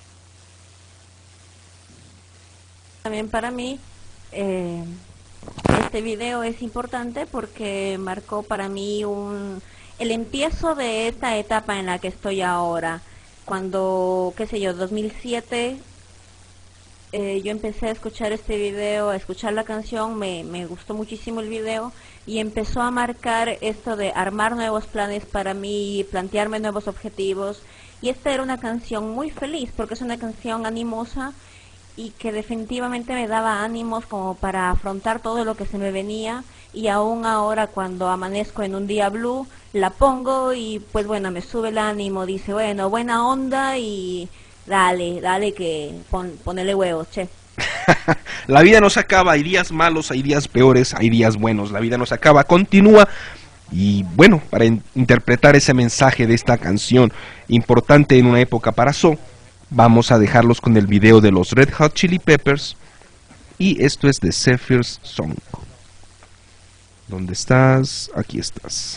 también para mí. Eh, este video es importante porque marcó para mí un el empiezo de esta etapa en la que estoy ahora. Cuando, qué sé yo, dos mil siete, eh, yo empecé a escuchar este video, a escuchar la canción, me, me gustó muchísimo el video y empezó a marcar esto de armar nuevos planes para mí, plantearme nuevos objetivos. Y esta era una canción muy feliz porque es una canción animosa y que definitivamente me daba ánimos como para afrontar todo lo que se me venía. Y aún ahora cuando amanezco en un día blue, la pongo y pues bueno, me sube el ánimo, dice bueno, buena onda y dale, dale que pon, ponele huevos, che. La vida no se acaba, hay días malos, hay días peores, hay días buenos, la vida no se acaba, continúa. Y bueno, para in interpretar ese mensaje de esta canción importante en una época para So, vamos a dejarlos con el video de los Red Hot Chili Peppers. Y esto es de Zephyr's Song. ¿Dónde estás? Aquí estás.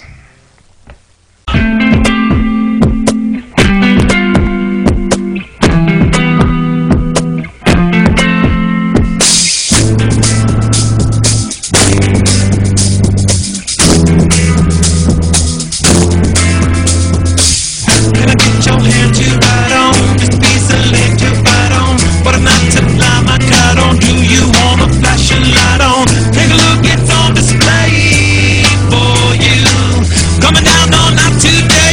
Coming down on out today.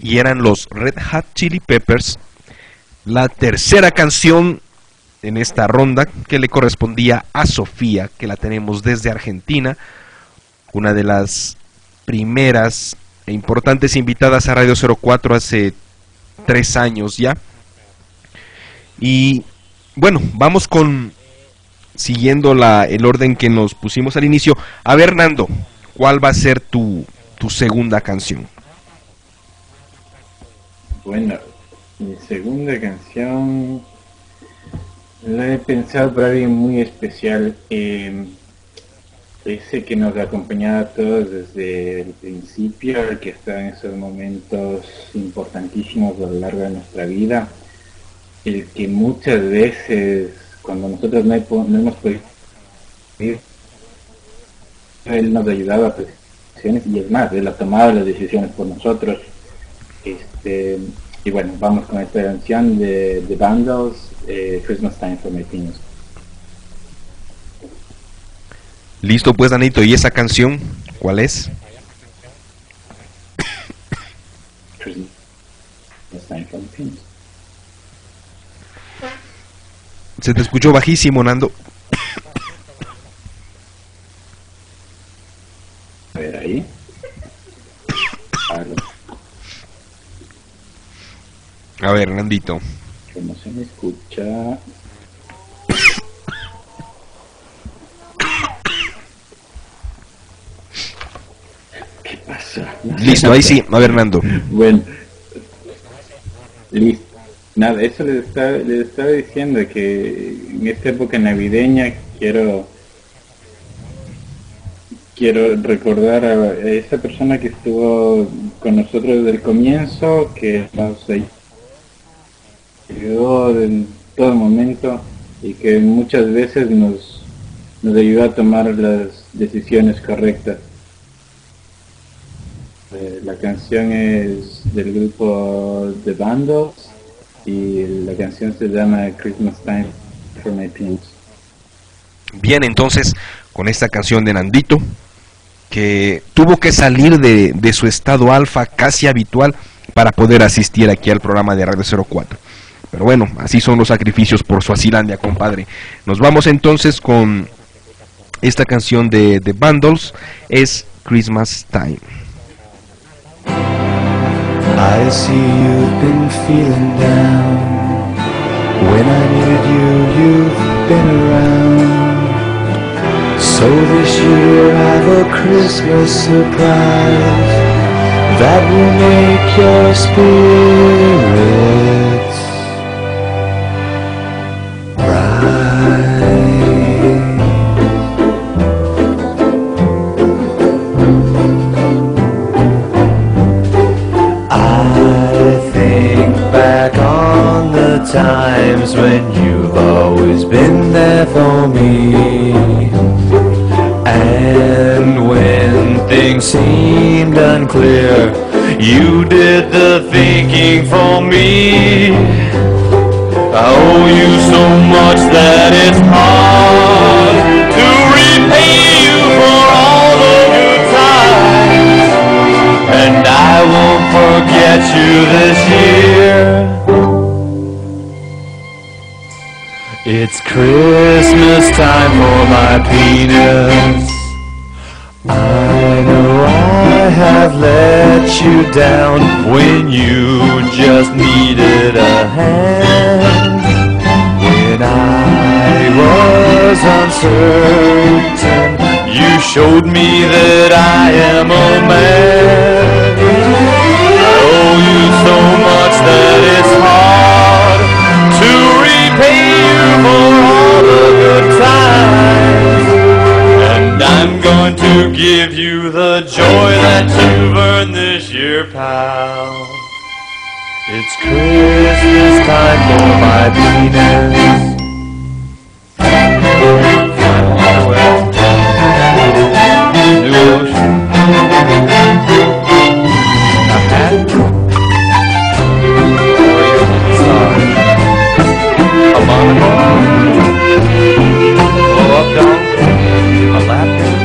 y eran los Red Hot Chili Peppers, la tercera canción en esta ronda que le correspondía a Sofía, que la tenemos desde Argentina, una de las primeras e importantes invitadas a Radio cero cuatro hace tres años ya. Y bueno, vamos con, siguiendo la, el orden que nos pusimos al inicio. A ver, Nando, ¿cuál va a ser tu, tu segunda canción? Bueno, mi segunda canción la he pensado para alguien muy especial, eh, ese que nos ha acompañado a todos desde el principio, el que está en esos momentos importantísimos a lo largo de nuestra vida, el que muchas veces cuando nosotros no, he, no hemos podido ir, él nos ayudaba a decisiones, y es más, él ha tomado las decisiones por nosotros. Este, y bueno, vamos con esta canción de The Vandals, eh, Christmas Time for My Penis. Listo pues, Danito, ¿y esa canción cuál es? Christmas Time for My Penis. Se te escuchó bajísimo, Nando. A ver ahí. Algo. A ver, Nandito. Que no se me escucha. ¿Qué pasa? Listo, ahí sí. A ver, Nando. Bueno. Listo. Nada, eso les estaba, les estaba diciendo, que en esta época navideña quiero quiero recordar a esa persona que estuvo con nosotros desde el comienzo, que nos ayudó en todo momento y que muchas veces nos, nos ayudó a tomar las decisiones correctas. Eh, la canción es del grupo The Vandals y la canción se llama Christmas Time for My Penis. Bien, entonces, con esta canción de Nandito, que tuvo que salir de, de su estado alfa casi habitual para poder asistir aquí al programa de Radio cero cuatro. Pero bueno, así son los sacrificios por Suazilandia, compadre. Nos vamos entonces con esta canción de The Vandals, es Christmas Time. I see you've been feeling down. When I needed you, you've been around. So this year I've a Christmas surprise that will make your spirits times when you've always been there for me, and when things seemed unclear, you did the thinking for me. I owe you so much that it's hard to repay you for all the good times, and I won't forget you this year. It's Christmas time for my penis. I know I have let you down when you just needed a hand. When I was uncertain, you showed me that I am a man. I owe you so much that it's hard to repay for all the good times, and I'm going to give you the joy that you've earned this year, pal. It's Christmas time for my penis.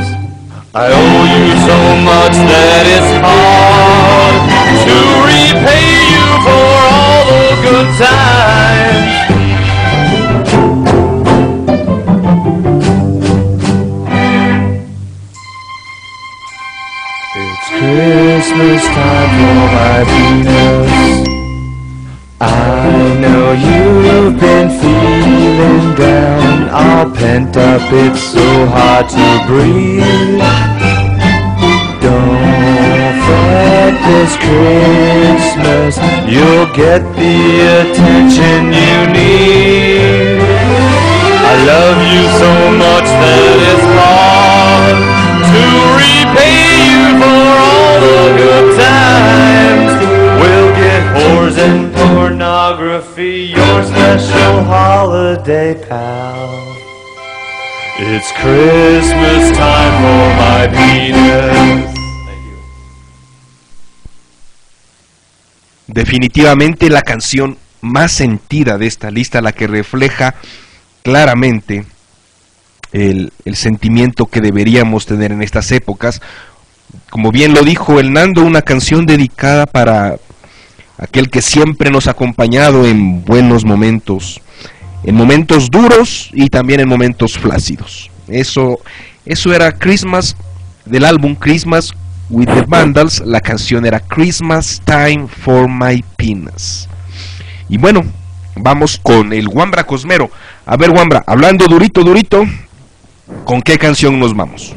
I owe you so much that it's hard to repay good times. It's Christmas time for my peanuts. I know you've been feeling down, all pent up, it's so hard to breathe. Don't fret this Christmas, you'll get the attention you need. I love you so much that it's hard to repay you for all the good times. We'll get whores and pornography, your special holiday pal. It's Christmas time for my peanuts. Thank you. Definitivamente la canción más sentida de esta lista, la que refleja claramente el, el sentimiento que deberíamos tener en estas épocas. Como bien lo dijo el Nando, una canción dedicada para aquel que siempre nos ha acompañado en buenos momentos, en momentos duros y también en momentos flácidos. Eso, eso era Christmas, del álbum Christmas with the Vandals. La canción era Christmas Time for My Peanuts. Y bueno, vamos con el Wambra Cosmero. A ver, Wambra, hablando durito, durito, ¿con qué canción nos vamos?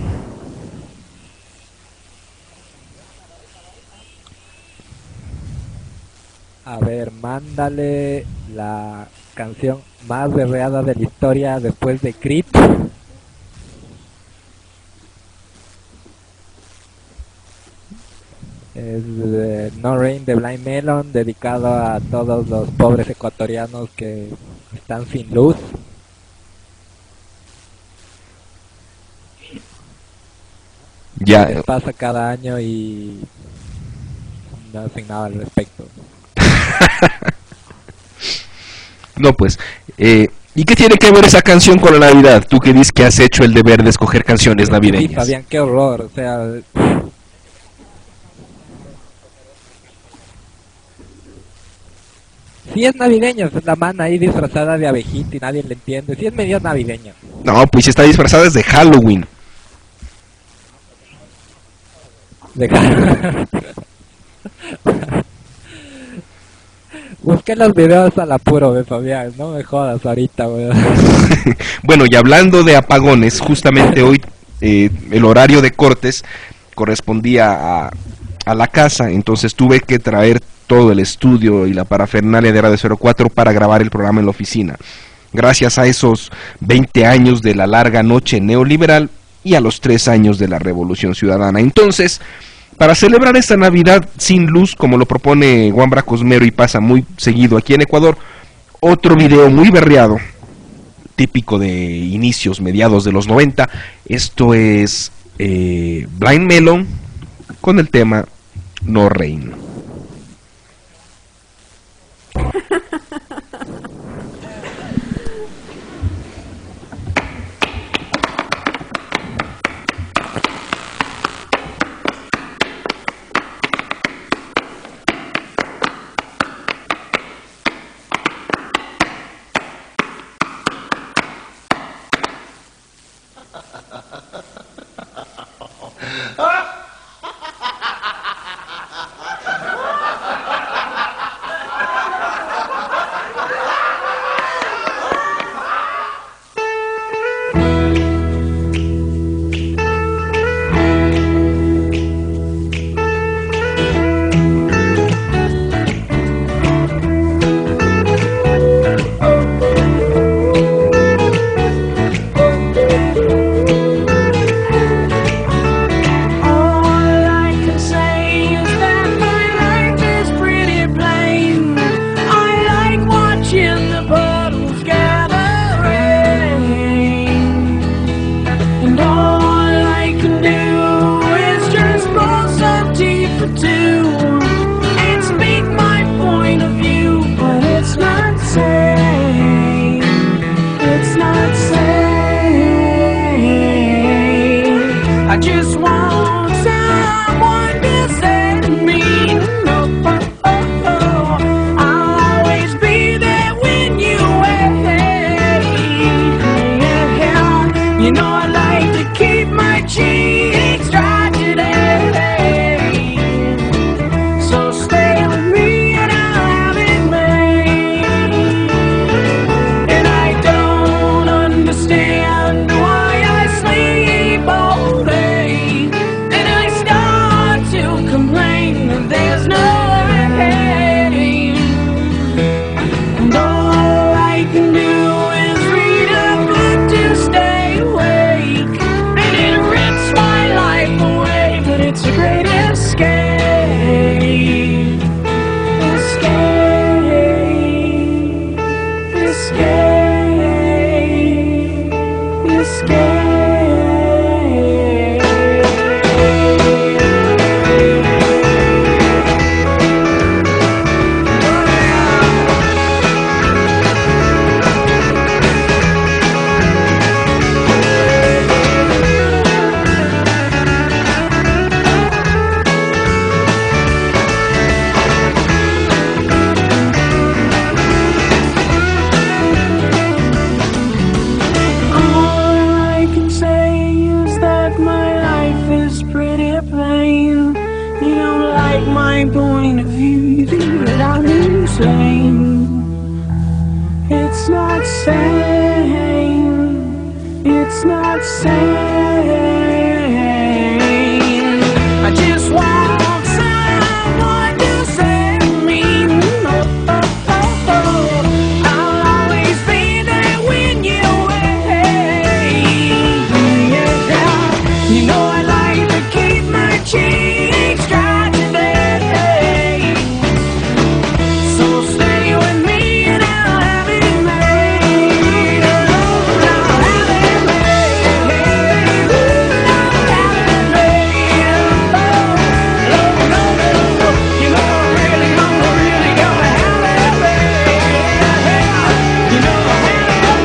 A ver, mándale la canción más berreada de la historia después de Creep. Es eh, No Rain de Blind Melon, dedicado a todos los pobres ecuatorianos que están sin luz. Ya Les pasa cada año y no hacen nada al respecto. No, pues, eh, ¿y qué tiene que ver esa canción con la Navidad? Tú que dices que has hecho el deber de escoger canciones navideñas. Sí, Fabián, qué horror, o sea... Si es navideño, es la mana ahí disfrazada de abejita y nadie le entiende. Si es medio navideño. No, pues está disfrazada desde Halloween. De Busqué los videos al apuro, de Fabián, no me jodas ahorita, weón. Bueno, y hablando de apagones, justamente hoy eh, el horario de cortes correspondía a, a la casa, entonces tuve que traer todo el estudio y la parafernalia de Radio cero cuatro para grabar el programa en la oficina. Gracias a esos veinte años de la larga noche neoliberal y a los tres años de la Revolución Ciudadana. Entonces, para celebrar esta Navidad sin luz, como lo propone Wambra Cosmero y pasa muy seguido aquí en Ecuador, otro video muy berreado, típico de inicios, mediados de los noventa. Esto es eh, Blind Melon con el tema No Rain. like my point of view that I'm insane. It's not sane. It's not sane. I just want someone to save me. Oh, oh, oh, oh. I'll always be there when you're away. Yeah. You know I like to keep my cheeks dry today. So stay with me and I'll have it made. I'll have it made. I'll have it made. Oh, no, no, no. You know I really, I'm really gonna have it made. You know I have it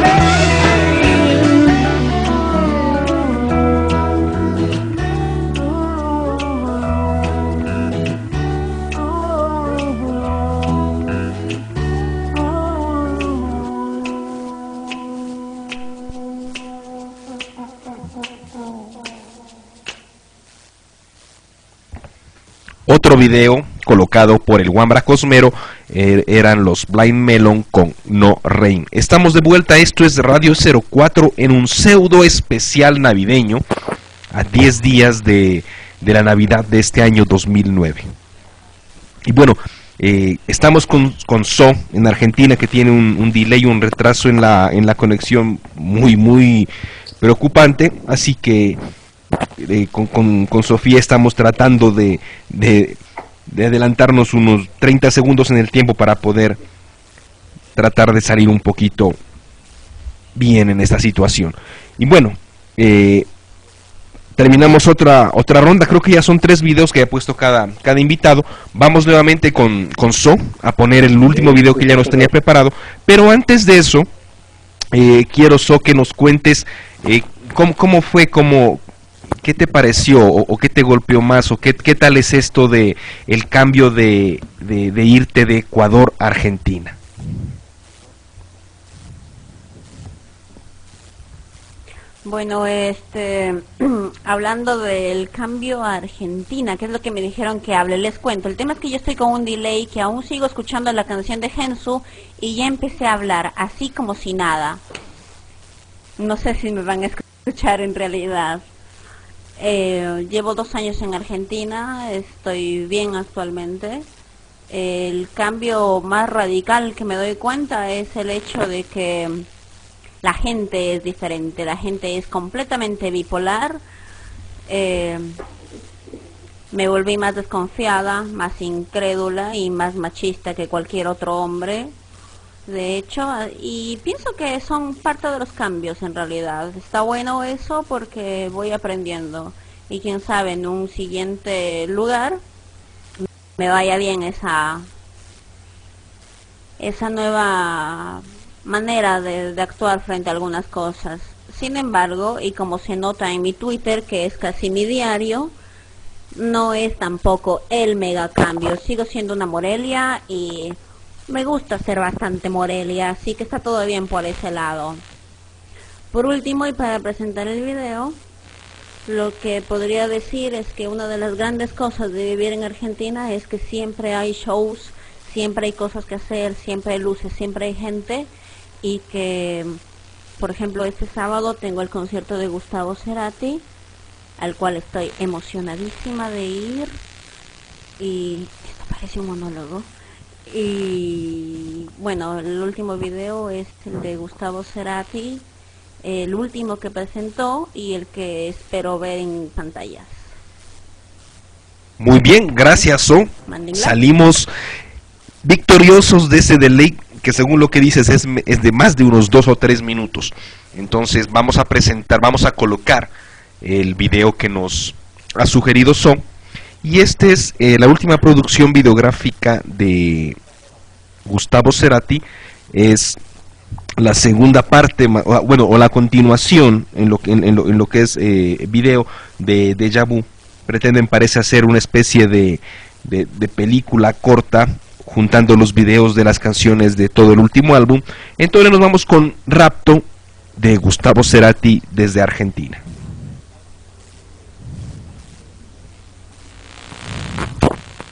Otro video colocado por el Wambra Cosmero eh, eran los Blind Melon con No Rain. Estamos de vuelta, esto es Radio cero cuatro en un pseudo especial navideño a diez días de, de la Navidad de este año dos mil nueve. Y bueno, eh, estamos con, con So en Argentina, que tiene un, un delay, un retraso en la, en la conexión muy muy preocupante, así que Eh, con, con, con Sofía estamos tratando de, de, de adelantarnos unos treinta segundos en el tiempo para poder tratar de salir un poquito bien en esta situación. Y bueno, eh, terminamos otra otra ronda. Creo que ya son tres videos que ha puesto cada, cada invitado. Vamos nuevamente con, con So a poner el último video que ya nos tenía preparado. Pero antes de eso, eh, quiero, So, que nos cuentes eh, cómo, cómo fue, cómo... ¿Qué te pareció o, o qué te golpeó más o qué, qué tal es esto de el cambio de, de, de irte de Ecuador a Argentina? Bueno, este, hablando del cambio a Argentina, que es lo que me dijeron que hable, les cuento. El tema es que yo estoy con un delay, que aún sigo escuchando la canción de Gensu y ya empecé a hablar así como si nada. No sé si me van a escuchar en realidad. Eh, llevo dos años en Argentina, estoy bien actualmente. El cambio más radical que me doy cuenta es el hecho de que la gente es diferente, la gente es completamente bipolar. Eh, me volví más desconfiada, más incrédula y más machista que cualquier otro hombre, de hecho, y pienso que son parte de los cambios en realidad. Está bueno eso porque voy aprendiendo y quién sabe en un siguiente lugar me vaya bien esa esa nueva manera de, de actuar frente a algunas cosas. Sin embargo, y como se nota en mi Twitter, que es casi mi diario, no es tampoco el mega cambio. Sigo siendo una Morelia y me gusta ser bastante Morelia, así que está todo bien por ese lado. Por último, y para presentar el video, lo que podría decir es que una de las grandes cosas de vivir en Argentina es que siempre hay shows, siempre hay cosas que hacer, siempre hay luces, siempre hay gente, y que, por ejemplo, este sábado tengo el concierto de Gustavo Cerati, al cual estoy emocionadísima de ir, y esto parece un monólogo. Y bueno, el último video es el de Gustavo Cerati, el último que presentó y el que espero ver en pantallas. Muy bien, gracias, So. Salimos victoriosos de ese delay que, según lo que dices, es, es de más de unos dos o tres minutos. Entonces vamos a presentar, vamos a colocar el video que nos ha sugerido So. Y este es eh, la última producción videográfica de Gustavo Cerati. Es la segunda parte, bueno, o la continuación en lo que, en, en lo, en lo que es eh, video de Déjà Vu. Pretenden, parece, hacer una especie de, de, de película corta, juntando los videos de las canciones de todo el último álbum. Entonces nos vamos con Rapto de Gustavo Cerati desde Argentina.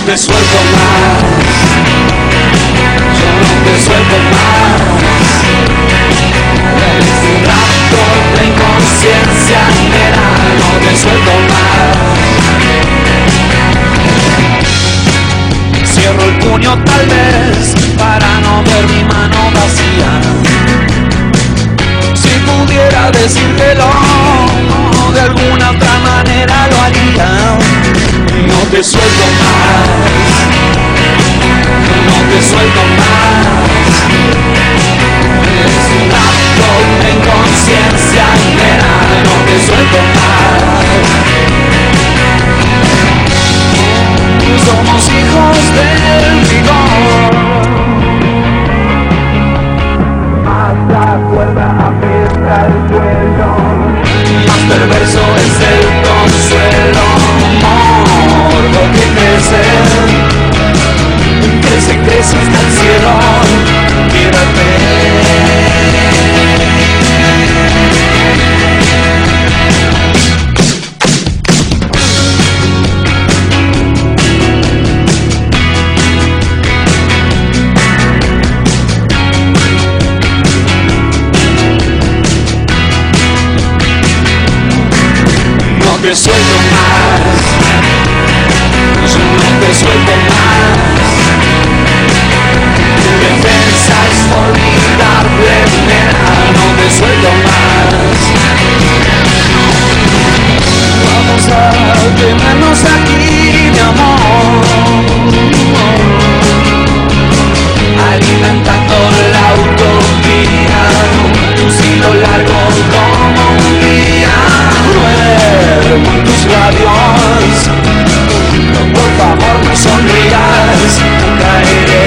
te suelto más, yo no te suelto más. Eres un raptor de inconsciencia, nena, no te suelto más. Cierro el puño tal vez para no ver mi mano vacía. Si pudiera decírtelo, de alguna otra manera lo haría. No te suelto más, no te suelto más. Eres un acto de inconsciencia, nena, no te suelto más. Somos hijos del rigor. Hasta cuerda aprieta el suelo. Más perverso es el consuelo. Amor, lo que crece, crece, crece hasta el cielo. Quédate. No te suelto más, yo no te suelto más. Tu defensa es formidable, nena, no te suelto más. Vamos a tenernos aquí, mi amor, alimentando la utopía, un hilo largo como un día. Duermo en tus labios, no, por favor no sonrías, caeré.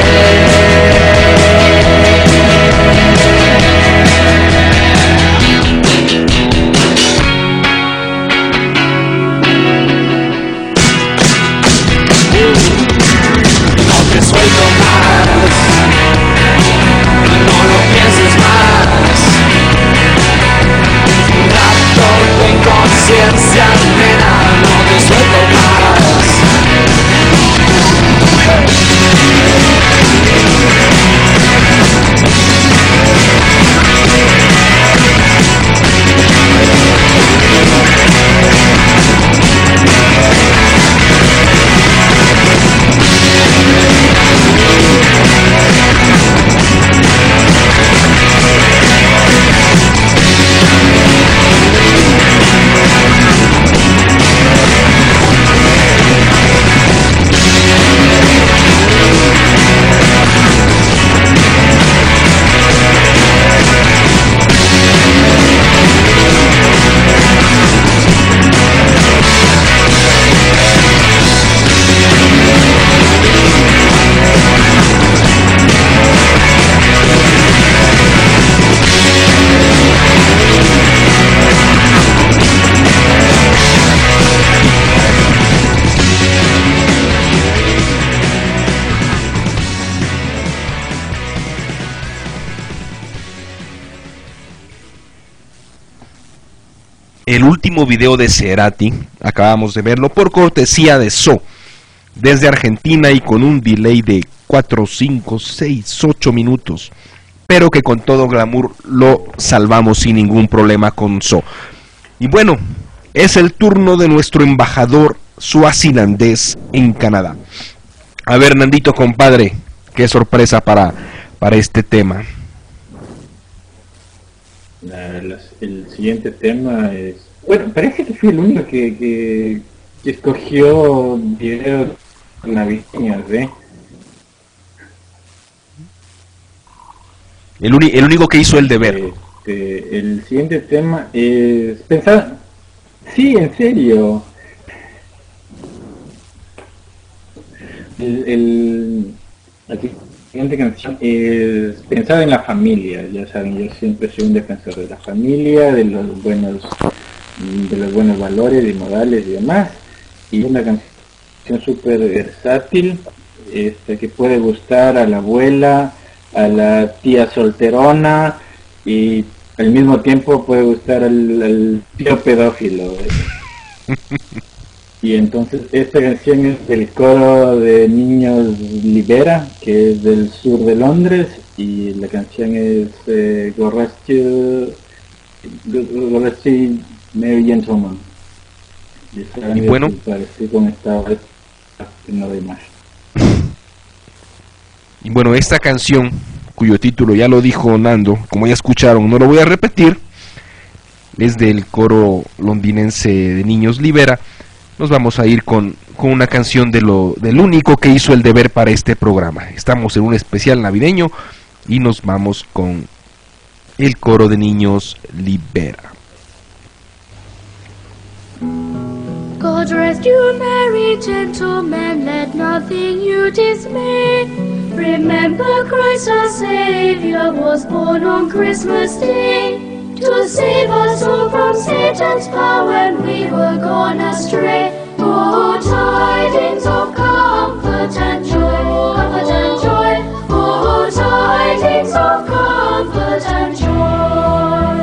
No te suelto más, no lo pienses más. Un rapto de inconsciencia, nena, no te suelto más. El último video de Cerati, acabamos de verlo por cortesía de So, desde Argentina y con un delay de cuatro, cinco, seis, ocho minutos, pero que con todo glamour lo salvamos sin ningún problema con So. Y bueno, es el turno de nuestro embajador suazilandés en Canadá. A ver, Nandito, compadre, qué sorpresa para, para este tema. La, la, el siguiente tema es... Bueno, parece que fui el único que, que, que escogió videos navideños, ¿eh? El, uni, el único que hizo el deber. Este, el siguiente tema es... Pensar... Sí, en serio. El... el aquí. La siguiente canción es pensada en la familia. Ya saben, yo siempre soy un defensor de la familia, de los buenos de los buenos valores y modales y demás. Y una canción súper versátil, este, que puede gustar a la abuela, a la tía solterona, y al mismo tiempo puede gustar al, al tío pedófilo. Y Y entonces esta canción es del coro de Niños Libera, que es del sur de Londres, y la canción es eh, Go Rescue, Go Rescue Merry Gentleman. Y, y bueno, con esta vez no doy más. Y bueno, esta canción, cuyo título ya lo dijo Nando, como ya escucharon, no lo voy a repetir, es del coro londinense de Niños Libera. Nos vamos a ir con, con una canción de lo, del único que hizo el deber para este programa. Estamos en un especial navideño y nos vamos con el coro de Niños Libera. God rest you, merry gentlemen, let nothing you dismay. Remember Christ our Savior was born on Christmas Day, to save us all from Satan's power when we were gone astray. Oh, tidings of comfort and joy, comfort and joy. Oh, tidings of comfort and joy.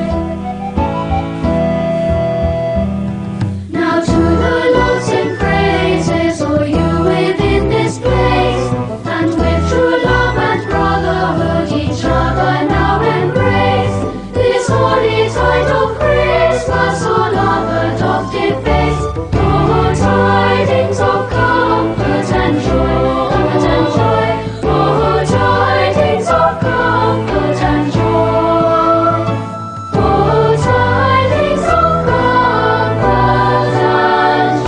Now to the Lord sing praises, all you within this place, and with true love and brotherhood each other now embrace. This holy tide of Christmas all other doth deface. Oh, tidings of comfort and joy, comfort and joy. Oh, tidings of comfort and joy. Oh, tidings of comfort and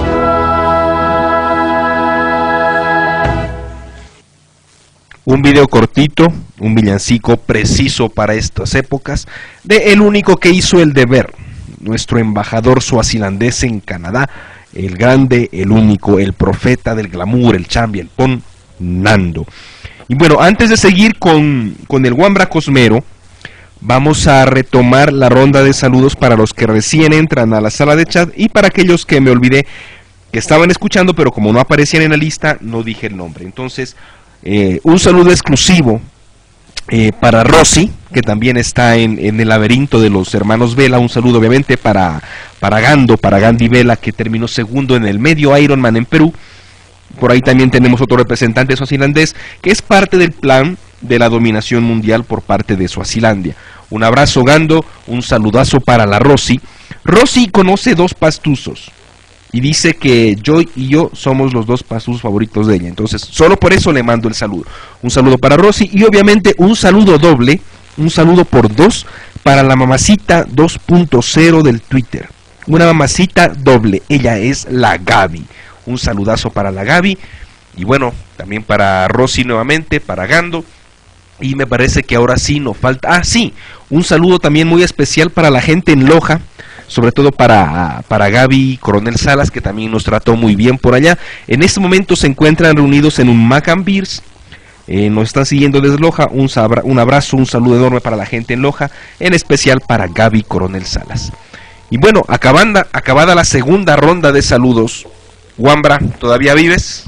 joy. Un video cortito, un villancico preciso para estas épocas, de el único que hizo el deber, nuestro embajador suazilandés en Canadá, el grande, el único, el profeta del glamour, el chambi, el pon, Nando. Y bueno, antes de seguir con, con el Wambra Cosmero, vamos a retomar la ronda de saludos para los que recién entran a la sala de chat y para aquellos que me olvidé que estaban escuchando, pero como no aparecían en la lista, no dije el nombre. Entonces, eh, un saludo exclusivo eh, para Rosy, que también está en, en el laberinto de los hermanos Vela. Un saludo obviamente para, para Gando, para Gandhi Vela, que terminó segundo en el medio Ironman en Perú. Por ahí también tenemos otro representante suazilandés, que es parte del plan de la dominación mundial por parte de Suazilandia. Un abrazo, Gando, un saludazo para la Rosy. Rosy conoce dos pastuzos y dice que Joy y yo somos los dos pastuzos favoritos de ella. Entonces, solo por eso le mando el saludo. Un saludo para Rosy y obviamente un saludo doble, un saludo por dos para la mamacita dos punto cero del Twitter. Una mamacita doble, ella es la Gaby. Un saludazo para la Gaby y bueno, también para Rosy nuevamente, para Gando. Y me parece que ahora sí nos falta, ah sí, un saludo también muy especial para la gente en Loja, sobre todo para, para Gaby Coronel Salas, que también nos trató muy bien por allá. En este momento se encuentran reunidos en un Mac and Beers, eh, nos están siguiendo desde Loja. Un, sabra, un abrazo, un saludo enorme para la gente en Loja, en especial para Gaby Coronel Salas. Y bueno, acabanda, acabada la segunda ronda de saludos, Wambra, ¿todavía vives?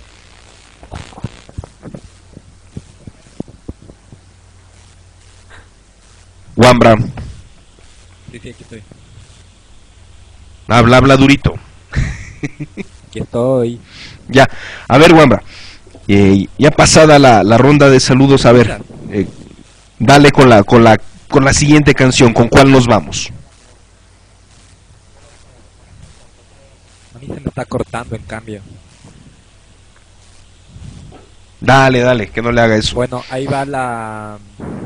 Wambra. Sí, sí, aquí estoy. Habla, habla durito. Aquí estoy. Ya, a ver, Wambra, eh, ya pasada la, la ronda de saludos, a ver, eh, dale con la, con la, con la siguiente canción, ¿con cuál nos vamos? A mí se me está cortando, en cambio. Dale, dale, que no le haga eso. Bueno, ahí va la...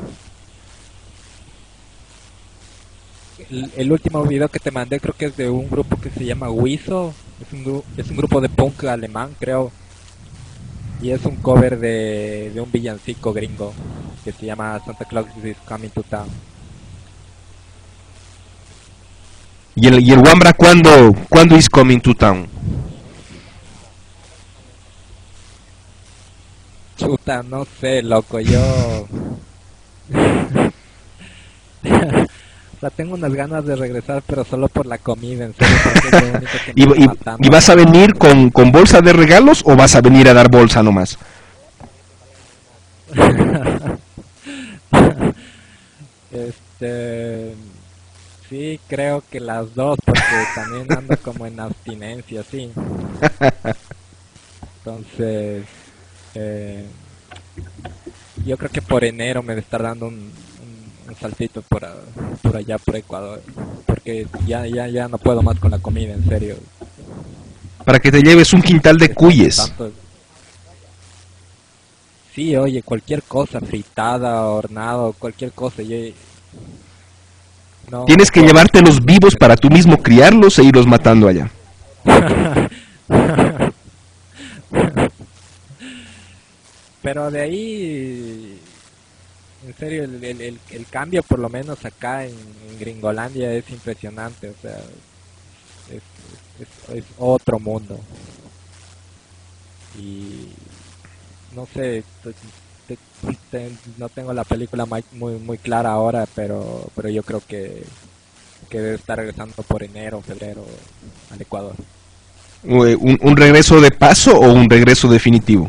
El, el último video que te mandé creo que es de un grupo que se llama Wiso. Es un, gru es un grupo de punk alemán, creo. Y es un cover de, de un villancico gringo que se llama Santa Claus is Coming to Town. ¿Y el, y el Wambra cuándo, cuándo is coming to town? Chuta, no sé, loco, yo... O sea, tengo unas ganas de regresar, pero solo por la comida, en serio, porque es lo único que me ¿Y, está y, matando. ¿Y vas a venir con, con bolsa de regalos o vas a venir a dar bolsa nomás? este... Sí, creo que las dos, porque también ando como en abstinencia, sí. Entonces, eh, yo creo que por enero me debe estar dando un, un, un saltito por, a, por allá, por Ecuador, porque ya, ya, ya no puedo más con la comida, en serio. Para que te lleves un quintal de cuyes. Tanto... Sí, oye, cualquier cosa, fritada, hornado, cualquier cosa. Yo... No, Tienes que no, llevártelos vivos para tú mismo criarlos e irlos matando allá. Pero de ahí, en serio, el, el, el, el cambio por lo menos acá en, en Gringolandia es impresionante, o sea, es, es, es otro mundo. Y no sé, te, te, te, no tengo la película muy muy clara ahora, pero pero yo creo que, que debe estar regresando por enero, febrero al Ecuador. ¿Un, un regreso de paso o un regreso definitivo?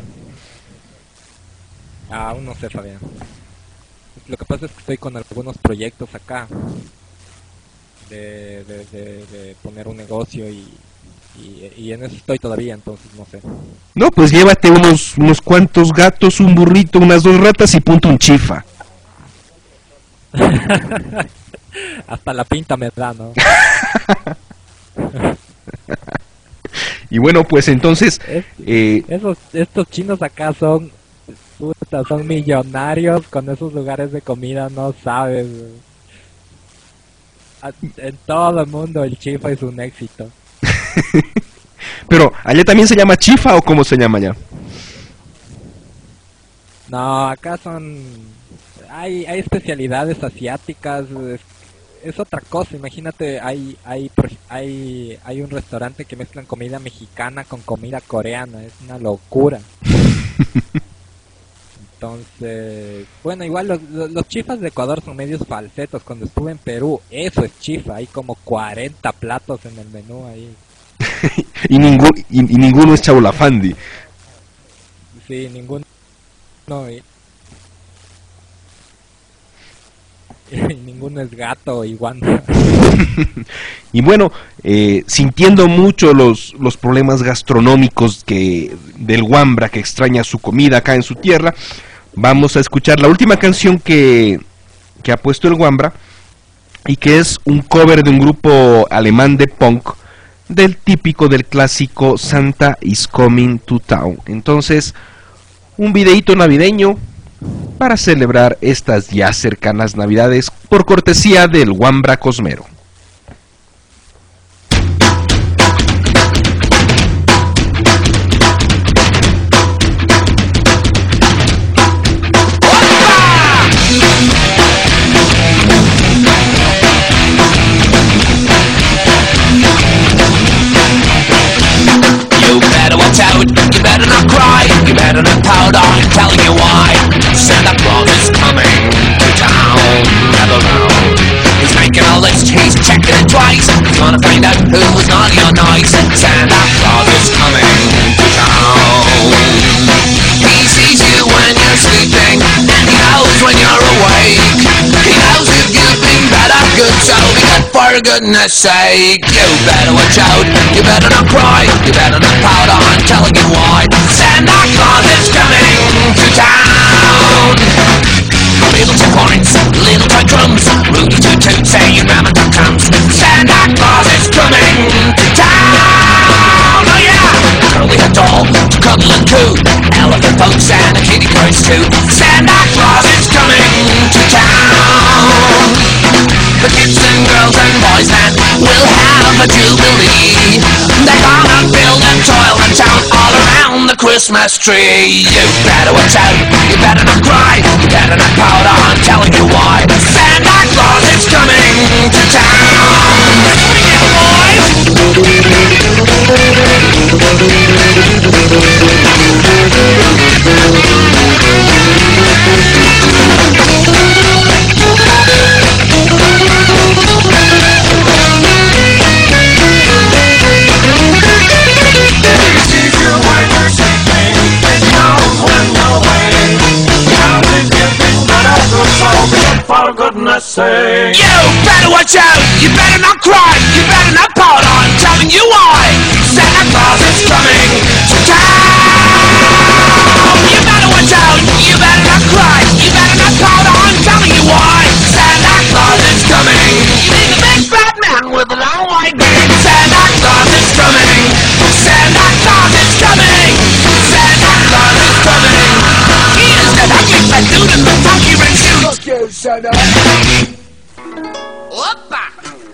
Aún no sé, Fabián. Lo que pasa es que estoy con algunos proyectos acá de, de, de, de poner un negocio y, y, y en eso estoy todavía, entonces no sé. No, pues llévate unos, unos cuantos gatos, un burrito, unas dos ratas y punto un chifa. Hasta la pinta me da, ¿no? Y bueno, pues entonces... Es, eh, esos, estos chinos acá son... Puta, son millonarios con esos lugares de comida, no sabes. En todo el mundo el chifa es un éxito. Pero, ¿allá también se llama chifa o cómo se llama allá? No, acá son... Hay, hay especialidades asiáticas, es, es otra cosa, imagínate, hay, hay, hay, hay un restaurante que mezclan comida mexicana con comida coreana, es una locura. Entonces, bueno, igual los, los chifas de Ecuador son medios falsetos. Cuando estuve en Perú, eso es chifa, hay como cuarenta platos en el menú ahí. y, ningún, y, y ninguno es chaulafandi. Sí, ninguno. No, y, y ninguno es gato y guanda. Y bueno, eh, sintiendo mucho los, los problemas gastronómicos que del Wambra, que extraña su comida acá en su tierra, vamos a escuchar la última canción que, que ha puesto el Wambra, y que es un cover de un grupo alemán de punk, del típico, del clásico Santa is Coming to Town. Entonces, un videíto navideño para celebrar estas ya cercanas navidades, por cortesía del Wambra Cosmero. You better not cry, you better not pout, I'm telling you why. Santa Claus is coming to town, gather round. He's making a list, he's checking it twice. He's gonna find out who's naughty or nice. Santa Claus is coming to town. He sees you when you're sleeping, and he knows when you're awake. He knows if you've been bad or good, so be good for goodness sake. You better watch out, you better not cry, you better not pout, I'm telling you why. Santa Claus is coming to town. Little two horns, little toy drums, Rudy Toot Toot saying Ramadan comes. Santa Claus is coming to town. Oh yeah! Curly head doll, to cuddle and coo, elephant boats and a kitty cars too. Santa Claus is coming to town. The kids and girls and boys then will have a jubilee. They're gonna build a toilet town all around the Christmas tree. You better watch out, you better not cry, you better not pout, I'm telling you why. Santa Claus is coming to town. Bring it, boys! For goodness sake, you better watch out, You better not cry, you better not pout. I'm telling you why. Santa Claus is coming to town. You better watch out, you better not cry, you better not pout. I'm telling you why. Santa Claus is coming. He's a big fat man with a long white beard. Santa Claus is coming. Santa Claus is coming. Santa Claus is coming. He is the big fat dude in the funky red shoes. Fuck you, Santa. Opa.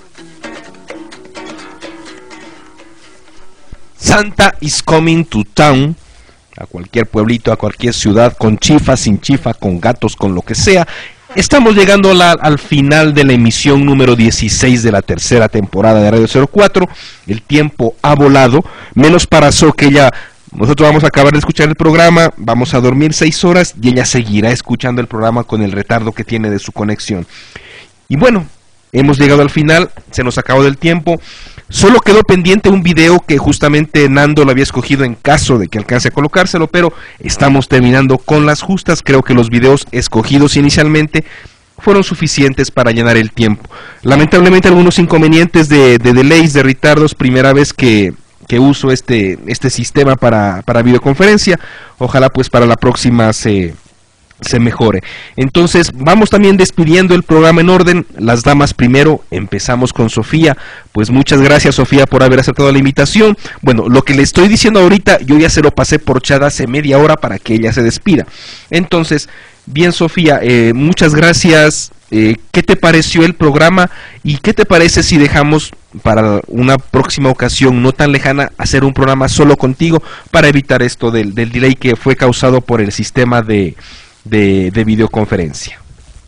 Santa is coming to town. A cualquier pueblito, a cualquier ciudad, con chifa, sin chifa, con gatos, con lo que sea. Estamos llegando la, al final de la emisión número dieciséis de la tercera temporada de Radio cero cuatro. El tiempo ha volado, menos para So, que ella, nosotros vamos a acabar de escuchar el programa, vamos a dormir seis horas y ella seguirá escuchando el programa con el retardo que tiene de su conexión. Y bueno, hemos llegado al final, se nos acabó del tiempo. Solo quedó pendiente un video que justamente Nando lo había escogido en caso de que alcance a colocárselo, pero estamos terminando con las justas. Creo que los videos escogidos inicialmente fueron suficientes para llenar el tiempo. Lamentablemente algunos inconvenientes de, de delays, de retardos, primera vez que, que uso este, este sistema para, para videoconferencia. Ojalá pues para la próxima se... se mejore. Entonces vamos también despidiendo el programa en orden. Las damas primero, empezamos con Sofía. Pues muchas gracias, Sofía, por haber aceptado la invitación. Bueno, lo que le estoy diciendo ahorita yo ya se lo pasé por chat hace media hora para que ella se despida. Entonces, bien, Sofía, eh, muchas gracias. eh, ¿Qué te pareció el programa? ¿Y qué te parece si dejamos para una próxima ocasión no tan lejana hacer un programa solo contigo para evitar esto del, del delay que fue causado por el sistema de De, de videoconferencia?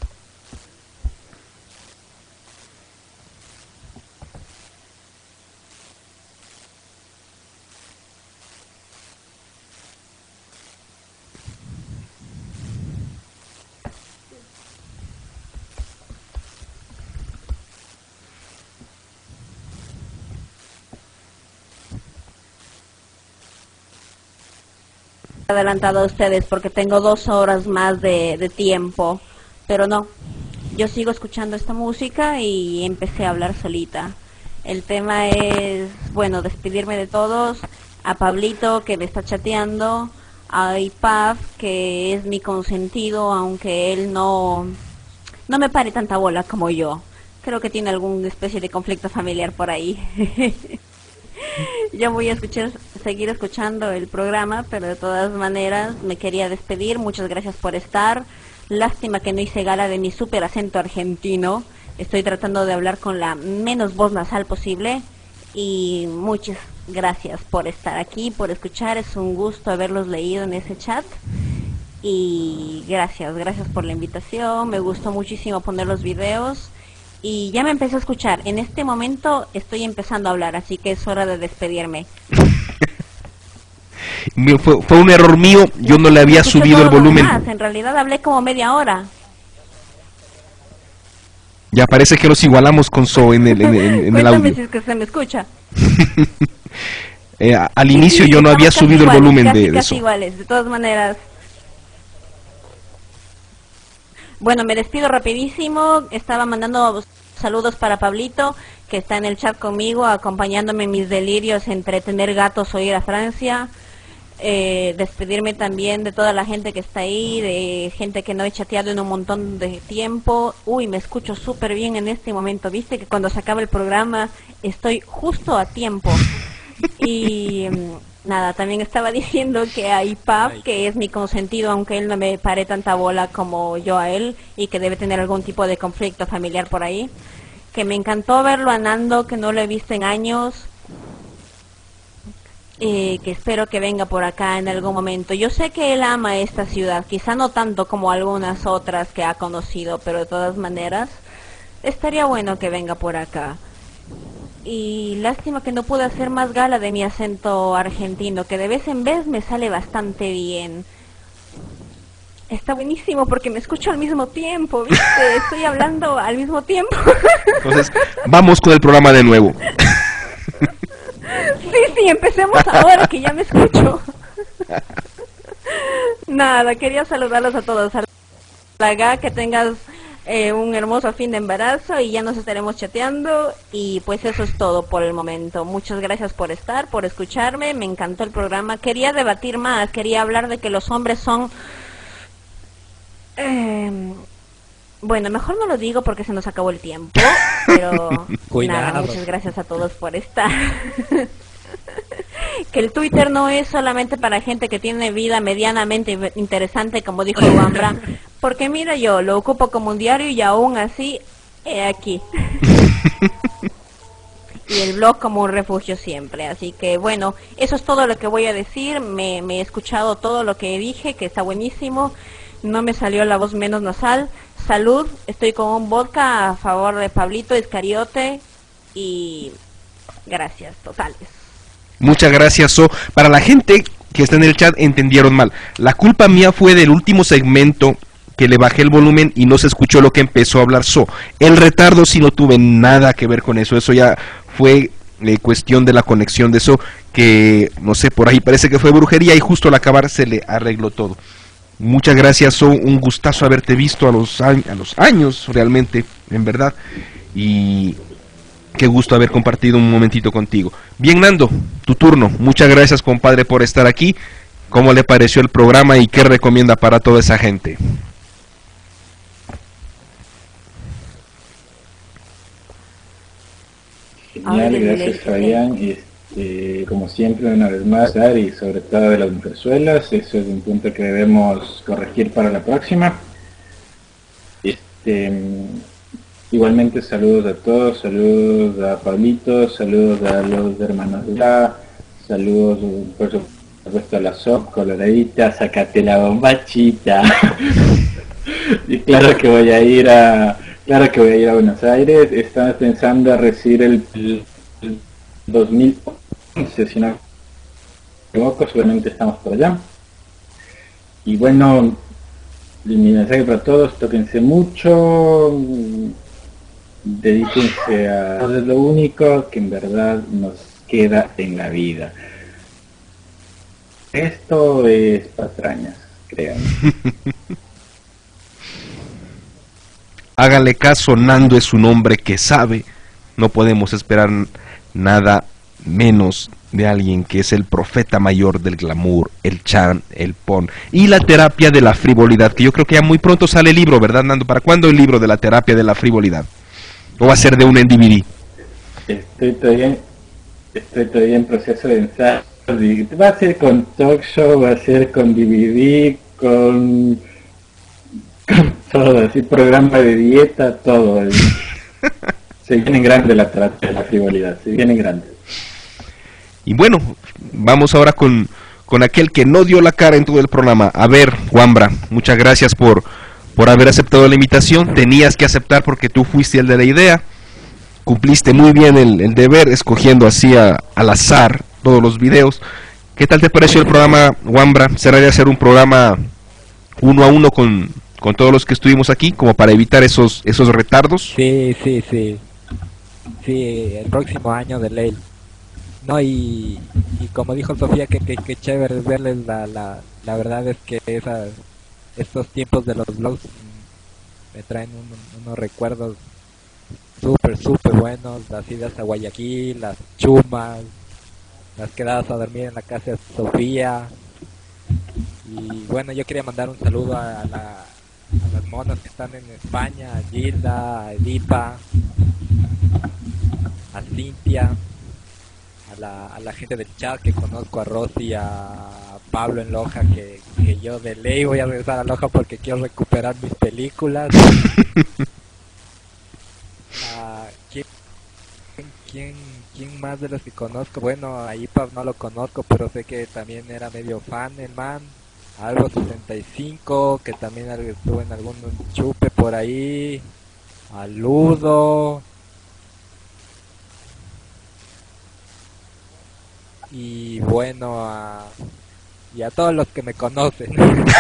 Adelantado a ustedes porque tengo dos horas más de, de tiempo, pero no, yo sigo escuchando esta música y empecé a hablar solita. El tema es, bueno, despedirme de todos, a Pablito que me está chateando, a Ipaf que es mi consentido, aunque él no, no me pare tanta bola como yo. Creo que tiene alguna especie de conflicto familiar por ahí. Yo voy a escuchar, seguir escuchando el programa, pero de todas maneras me quería despedir. Muchas gracias por estar. Lástima que no hice gala de mi super acento argentino. Estoy tratando de hablar con la menos voz nasal posible. Y muchas gracias por estar aquí, por escuchar. Es un gusto haberlos leído en ese chat. Y gracias, gracias por la invitación. Me gustó muchísimo poner los videos. Y ya me empecé a escuchar. En este momento estoy empezando a hablar, así que es hora de despedirme. fue, fue un error mío, yo no le había subido el volumen. Más. En realidad hablé como media hora. Ya parece que los igualamos con So en el, en, en, en el audio. Si es que se me escucha. eh, al inicio sí, sí, yo no había subido iguales, el volumen casi, de, de casi eso. Iguales, de todas maneras. Bueno, me despido rapidísimo. Estaba mandando saludos para Pablito, que está en el chat conmigo, acompañándome en mis delirios entre tener gatos o ir a Francia. Eh, despedirme también de toda la gente que está ahí, de gente que no he chateado en un montón de tiempo. Uy, me escucho súper bien en este momento. Viste que cuando se acaba el programa estoy justo a tiempo. Y... nada, también estaba diciendo que a Ipaf, que es mi consentido, aunque él no me pare tanta bola como yo a él, y que debe tener algún tipo de conflicto familiar por ahí, que me encantó verlo a Nando, que no lo he visto en años, y que espero que venga por acá en algún momento. Yo sé que él ama esta ciudad, quizá no tanto como algunas otras que ha conocido, pero de todas maneras, estaría bueno que venga por acá. Y lástima que no pude hacer más gala de mi acento argentino, que de vez en vez me sale bastante bien. Está buenísimo porque me escucho al mismo tiempo, ¿viste? Estoy hablando al mismo tiempo. Entonces, vamos con el programa de nuevo. Sí, sí, empecemos ahora que ya me escucho. Nada, quería saludarlos a todos. Alaga, que tengas eh, un hermoso fin de embarazo y ya nos estaremos chateando. Y pues eso es todo por el momento. Muchas gracias por estar, por escucharme. Me encantó el programa. Quería debatir más, quería hablar de que los hombres son... Eh, bueno, mejor no lo digo porque se nos acabó el tiempo. Pero nada, muchas gracias a todos por estar. Que el Twitter no es solamente para gente que tiene vida medianamente interesante, como dijo Wambra, porque mira, yo lo ocupo como un diario y aún así he aquí. Y el blog como un refugio siempre. Así que bueno, eso es todo lo que voy a decir. Me, me he escuchado todo lo que dije, que está buenísimo. No me salió la voz menos nasal. Salud, estoy con un vodka a favor de Pablito Iscariote. Y gracias totales. Muchas gracias, So. Para la gente que está en el chat, entendieron mal. La culpa mía fue del último segmento que le bajé el volumen y no se escuchó lo que empezó a hablar So. El retardo sí no tuve nada que ver con eso. Eso ya fue eh, cuestión de la conexión de So, que no sé, por ahí parece que fue brujería y justo al acabar se le arregló todo. Muchas gracias, So. Un gustazo haberte visto a los, a los años, realmente, en verdad. Y... qué gusto haber compartido un momentito contigo. Bien, Nando, tu turno. Muchas gracias, compadre, por estar aquí. ¿Cómo le pareció el programa y qué recomienda para toda esa gente? Genial, gracias, Fabián. Este, como siempre, una vez más, y sobre todo de las mujerzuelas, eso es un punto que debemos corregir para la próxima. Este... Igualmente saludos a todos, saludos a Pablito, saludos a los hermanos La, saludos por supuesto a la So, coloradita, sácate la bombachita. Y claro que voy a ir a, claro que voy a ir a Buenos Aires. Estamos pensando a recibir el, el dos mil once, si no me equivoco, seguramente estamos por allá. Y bueno, mi mensaje para todos, tóquense mucho, dedíquense a... Eso es lo único que en verdad nos queda en la vida. Esto es patrañas, créanme. Hágale caso, Nando es un hombre que sabe. No podemos esperar nada menos de alguien que es el profeta mayor del glamour, el chan, el pon y la terapia de la frivolidad, que yo creo que ya muy pronto sale el libro, ¿verdad, Nando? ¿Para cuándo el libro de la terapia de la frivolidad? ¿O va a ser de un D V D? Estoy todavía, estoy todavía en proceso de ensayo. Va a ser con talk show, va a ser con D V D, con, con todo, así programa de dieta, todo. Se viene en grande la terapia de la frivolidad, se viene en grande. Y bueno, vamos ahora con, con aquel que no dio la cara en todo el programa. A ver, Wambra, muchas gracias por, por haber aceptado la invitación. Tenías que aceptar porque tú fuiste el de la idea. Cumpliste muy bien el, el deber, escogiendo así a, al azar todos los videos. ¿Qué tal te pareció el programa, Wambra? ¿Será de hacer un programa uno a uno con, con todos los que estuvimos aquí, como para evitar esos, esos retardos? Sí, sí, sí. Sí, el próximo año de ley. No, y, y como dijo Sofía, que, que, que chévere verles, la, la, la verdad es que esa, estos tiempos de los vlogs me traen un, unos recuerdos súper, súper buenos, las idas a Guayaquil, las chumas, las quedadas a dormir en la casa de Sofía. Y bueno, yo quería mandar un saludo a, la, a las monas que están en España, a Gilda, a Edipa, a Cintia, a la, a la gente del chat que conozco, a Rosy, a Pablo en Loja, que, que yo de ley voy a regresar a Loja porque quiero recuperar mis películas. uh, ¿quién, quién, ¿Quién más de los que conozco? Bueno, a Ipap no lo conozco, pero sé que también era medio fan el man. Algo sesenta y cinco, que también estuvo en algún chupe por ahí. A Ludo. Y bueno, a, y a todos los que me conocen.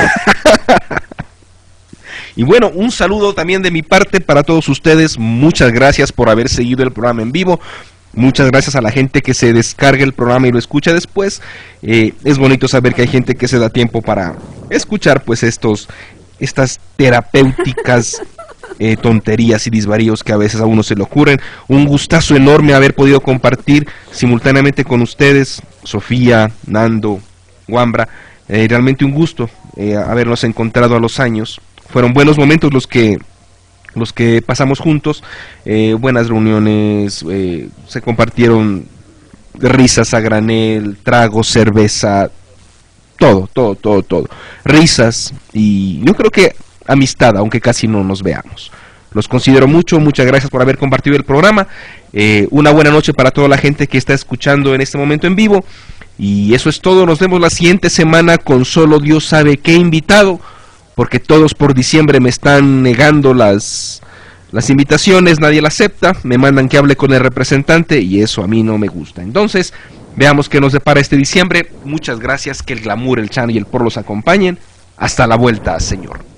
Y bueno, un saludo también de mi parte para todos ustedes. Muchas gracias por haber seguido el programa en vivo. Muchas gracias a la gente que se descarga el programa y lo escucha después. Eh, es bonito saber que hay gente que se da tiempo para escuchar pues estos, estas terapéuticas eh, tonterías y disvaríos que a veces a uno se le ocurren. Un gustazo enorme haber podido compartir simultáneamente con ustedes, Sofía, Nando, Wambra, eh, realmente un gusto eh, haberlos encontrado a los años. Fueron buenos momentos los que los que pasamos juntos, eh, buenas reuniones, eh, se compartieron risas a granel, tragos, cerveza, todo, todo, todo, todo, risas y yo creo que amistad, aunque casi no nos veamos. Los considero mucho, muchas gracias por haber compartido el programa, eh, una buena noche para toda la gente que está escuchando en este momento en vivo, y eso es todo. Nos vemos la siguiente semana con solo Dios sabe qué invitado, porque todos por diciembre me están negando las, las invitaciones, nadie las acepta, me mandan que hable con el representante y eso a mí no me gusta. Entonces, veamos qué nos depara este diciembre. Muchas gracias, que el glamour, el chano y el porro los acompañen. Hasta la vuelta, señor.